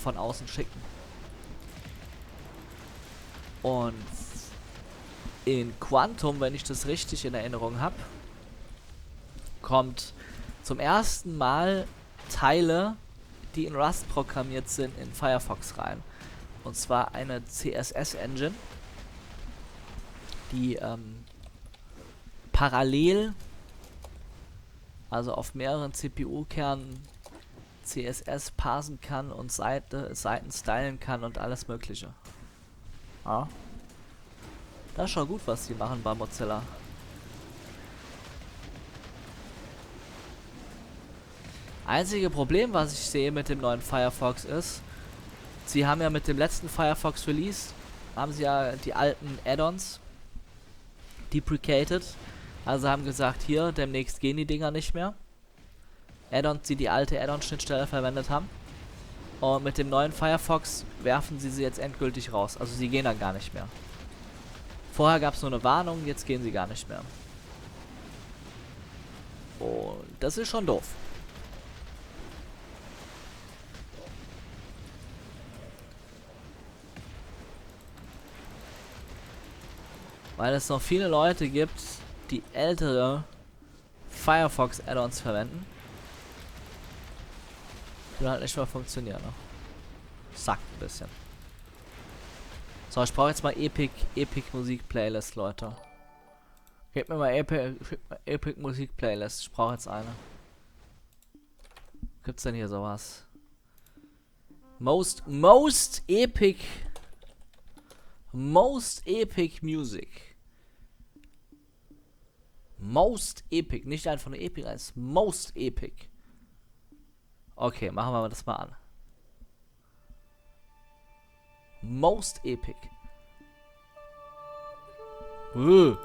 von außen schicken. Und in Quantum, wenn ich das richtig in Erinnerung habe, kommt zum ersten Mal Teile, die in Rust programmiert sind, in Firefox rein. Und zwar eine C S S-Engine, die ähm, parallel, also auf mehreren C P U-Kernen, C S S parsen kann und Seite, Seiten stylen kann und alles mögliche. Ja. Das ist schon gut, was die machen bei Mozilla. Einzige Problem, was ich sehe mit dem neuen Firefox ist, sie haben ja mit dem letzten Firefox Release, haben sie ja die alten Add-ons deprecated. Also haben gesagt, hier, demnächst gehen die Dinger nicht mehr. Add-ons, die die alte Add-on-Schnittstelle verwendet haben. Und mit dem neuen Firefox werfen sie sie jetzt endgültig raus. Also sie gehen dann gar nicht mehr. Vorher gab es nur eine Warnung, jetzt gehen sie gar nicht mehr. Und das ist schon doof. Weil es noch viele Leute gibt, die ältere Firefox Add-ons verwenden. Die halt nicht mehr funktionieren. Ne? Sackt ein bisschen. So, ich brauche jetzt mal Epic, Epic Musik Playlist, Leute. Gebt mir mal Epic, Epic Musik Playlist. Ich brauche jetzt eine. Gibt's denn hier sowas? Most, most Epic, Most Epic Music. Most Epic, nicht einfach nur Epic, es ist Most Epic. Okay, machen wir das mal an. Most Epic. Uh.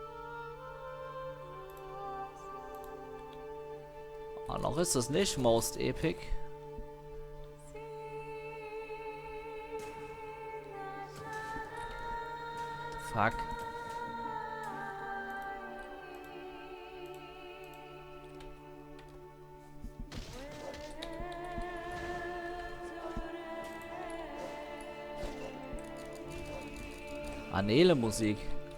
Oh, noch ist das nicht Most Epic. Fuck. Anele Musik.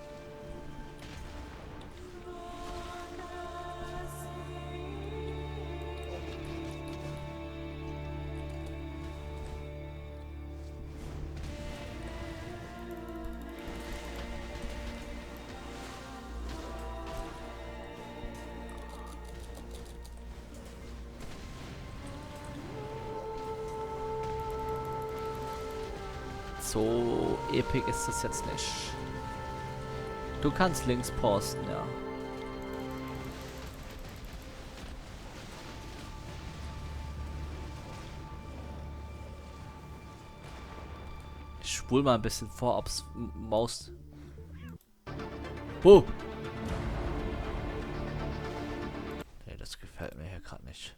So epic ist das jetzt nicht. Du kannst Links posten, ja. Ich spul mal ein bisschen vor, ob's Most. Oh! Nee, das gefällt mir hier gerade nicht.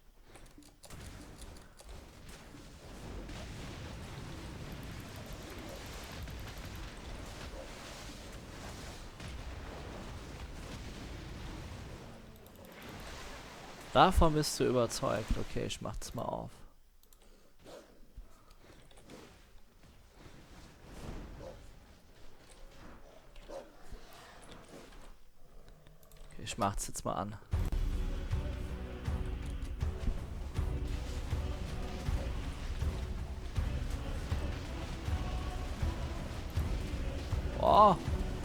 Davon bist du überzeugt. Okay, ich mach's mal auf. Okay, ich mach's jetzt mal an. Oh.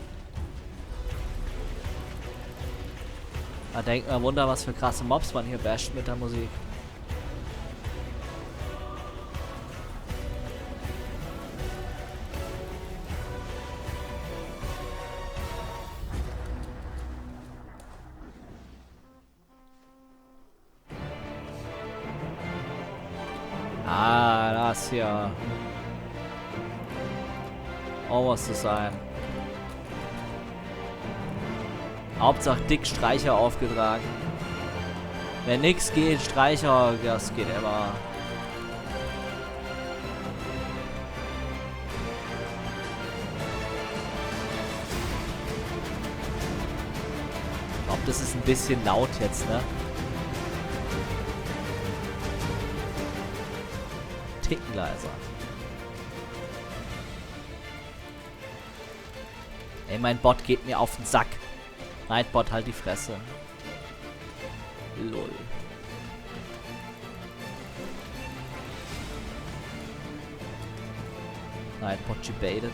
Da denkt man, Wunder, was für krasse Mobs man hier basht mit der Musik. Ah, das hier. Oh, was zu sein. Hauptsache dick Streicher aufgetragen. Wenn nix geht, Streicher, das geht immer. Ich glaube, das ist ein bisschen laut jetzt, ne? Ticken leiser. Ey, mein Bot geht mir auf den Sack. Nightbot, halt die Fresse. Lol. Nightbot gebaitet.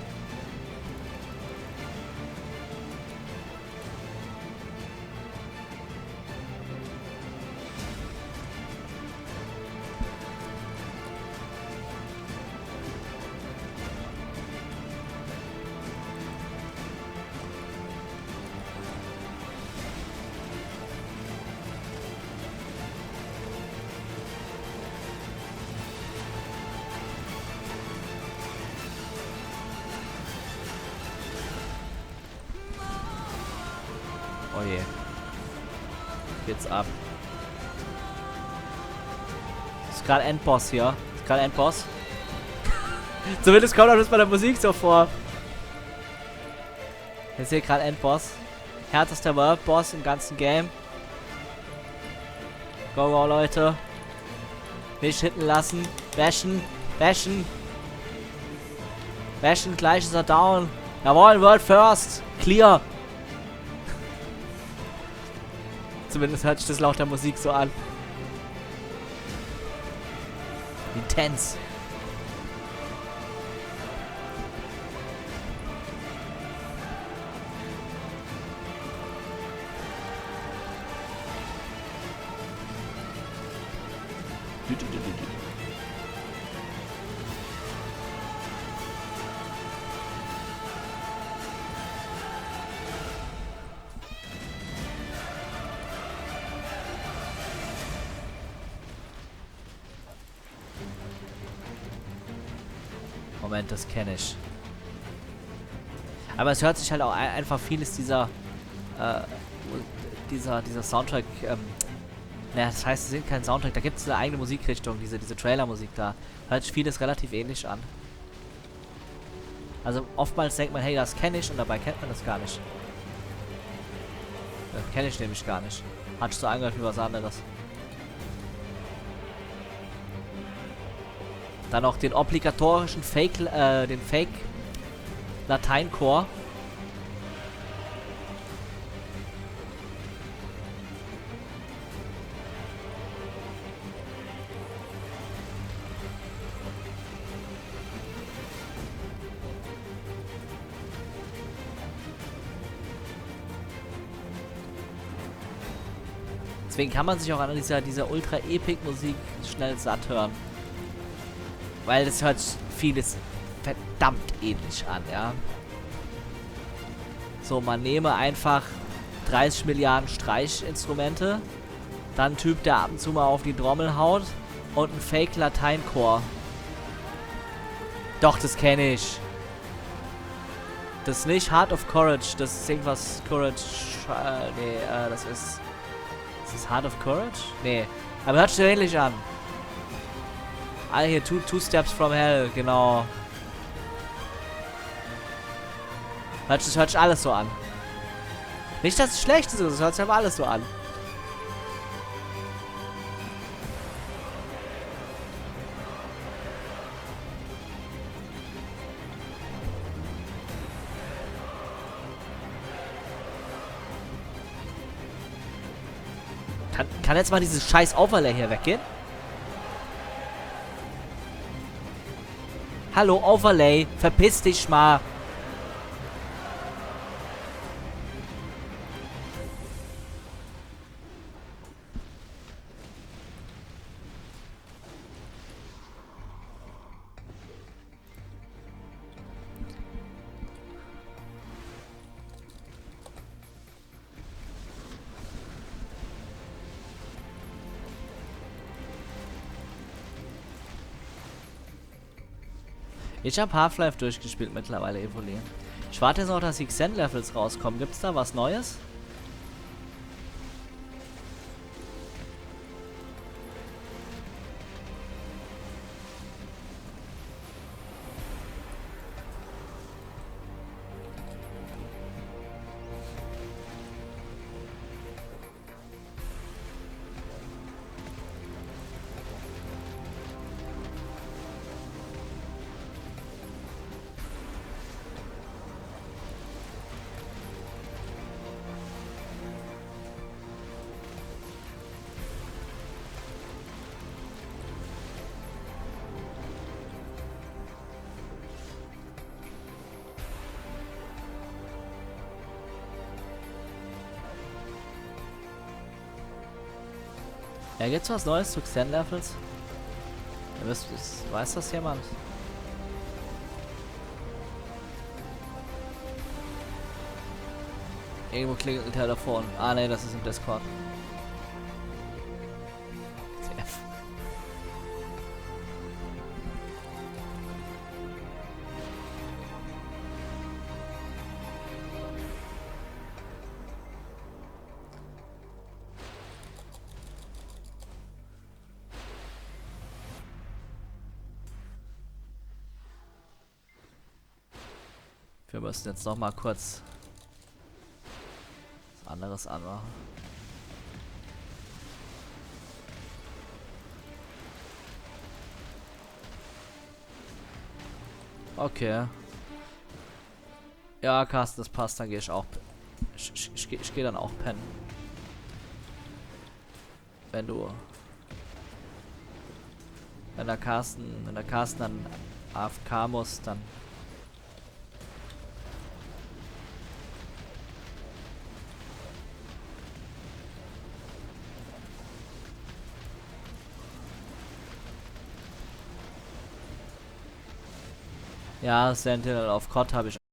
Oh je. Geht's ab. Ist gerade Endboss hier. Ist gerade Endboss. Zumindest kommt das bei der Musik so vor. Jetzt hier gerade Endboss. Härtester World-Boss im ganzen Game. Go, go, Leute. Nicht hitten lassen. Bashen. Bashen. Bashen, gleich ist er down. Jawohl, World First. Clear. Zumindest hört sich das laut der Musik so an. Intens. Du, du, du, du, du. Moment, das kenne ich. Aber es hört sich halt auch ein einfach vieles dieser äh, dieser dieser Soundtrack ähm, naja, das heißt, es sind kein Soundtrack, da gibt es eine eigene Musikrichtung, diese diese Trailer-Musik da. Hört sich vieles relativ ähnlich an. Also oftmals denkt man, hey, das kenne ich, und dabei kennt man das gar nicht. Das kenne ich nämlich gar nicht. Hat sich so angehört wie was anderes. Dann auch den obligatorischen Fake, äh, den Fake Lateinchor. Deswegen kann man sich auch an dieser, dieser Ultra-Epic-Musik schnell satt hören. Weil das hört vieles verdammt ähnlich an, ja. So, man nehme einfach dreißig Milliarden Streichinstrumente, dann ein Typ, der ab und zu mal auf die Trommel haut, und ein Fake-Lateinchor. Doch, das kenne ich. Das ist nicht Heart of Courage, das ist irgendwas Courage, äh, nee, äh, das ist... Ist das Heart of Courage? Nee, aber hört sich ähnlich an. Ah, hier, two, two Steps from Hell, genau. Hört sich, hört sich alles so an. Nicht, dass es schlecht ist, es hört sich aber alles so an. Kann, kann jetzt mal dieses scheiß Overlay hier weggehen? Hallo, Overlay, verpiss dich mal. Ich habe Half-Life durchgespielt mittlerweile, Evoli. Ich warte jetzt noch, dass die Xen-Levels rauskommen. Gibt's da was Neues? Ja, gibt's was Neues zu Xen-Levels? Ja, wisst- ist- weiß das jemand? Irgendwo klingelt ein Telefon. Ah ne, das ist im Discord. T F. Wir müssen jetzt noch mal kurz was anderes anmachen. Okay. Ja, Carsten, das passt, dann gehe ich auch. Ich, ich, ich, geh- ich gehe dann auch pennen. Wenn du. Wenn der Carsten. Wenn der Carsten dann A F K muss, dann. Ja, Sentinel auf C O D habe ich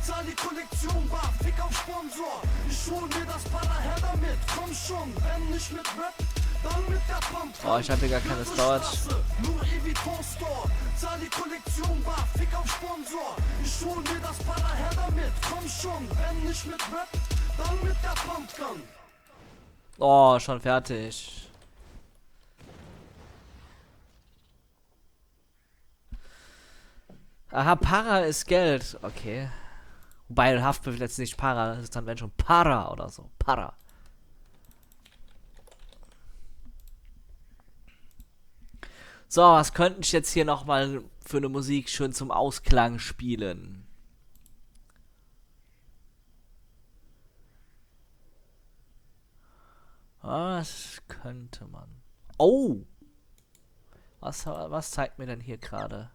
zahl die Kollektion bar, fick auf Sponsor. Ich hol mir das Para her damit, komm schon, wenn nicht mit Rap, dann mit der Pump. Oh, ich hab hier gar keine Storage. Nur Eviton Store, zahl die Kollektion bar, fick auf Sponsor. Ich hol mir das Para her damit, komm schon, wenn nicht mit Rap, dann mit der Pumpgun. Oh, schon fertig. Aha, Para ist Geld. Okay. Wobei Haftbefehl jetzt nicht Para, das ist dann wenn schon Para oder so. Para. So, was könnte ich jetzt hier nochmal für eine Musik schön zum Ausklang spielen? Was könnte man? Oh! Was, was zeigt mir denn hier gerade?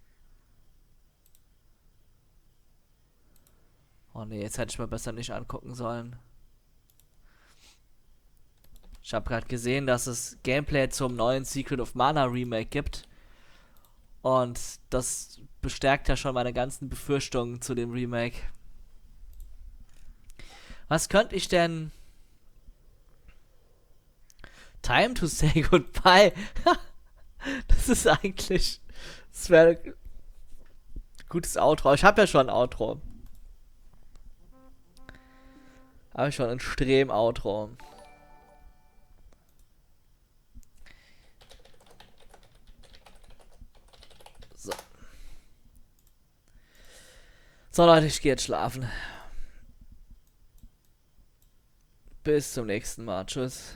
Oh ne, jetzt hätte ich mir besser nicht angucken sollen. Ich habe gerade gesehen, dass es Gameplay zum neuen Secret of Mana Remake gibt. Und das bestärkt ja schon meine ganzen Befürchtungen zu dem Remake. Was könnte ich denn... Time to say goodbye. Das ist eigentlich... Das wäre ein gutes Outro. Ich habe ja schon ein Outro. Habe ich schon ein Stream-Outro. So. So Leute, ich gehe jetzt schlafen. Bis zum nächsten Mal. Tschüss.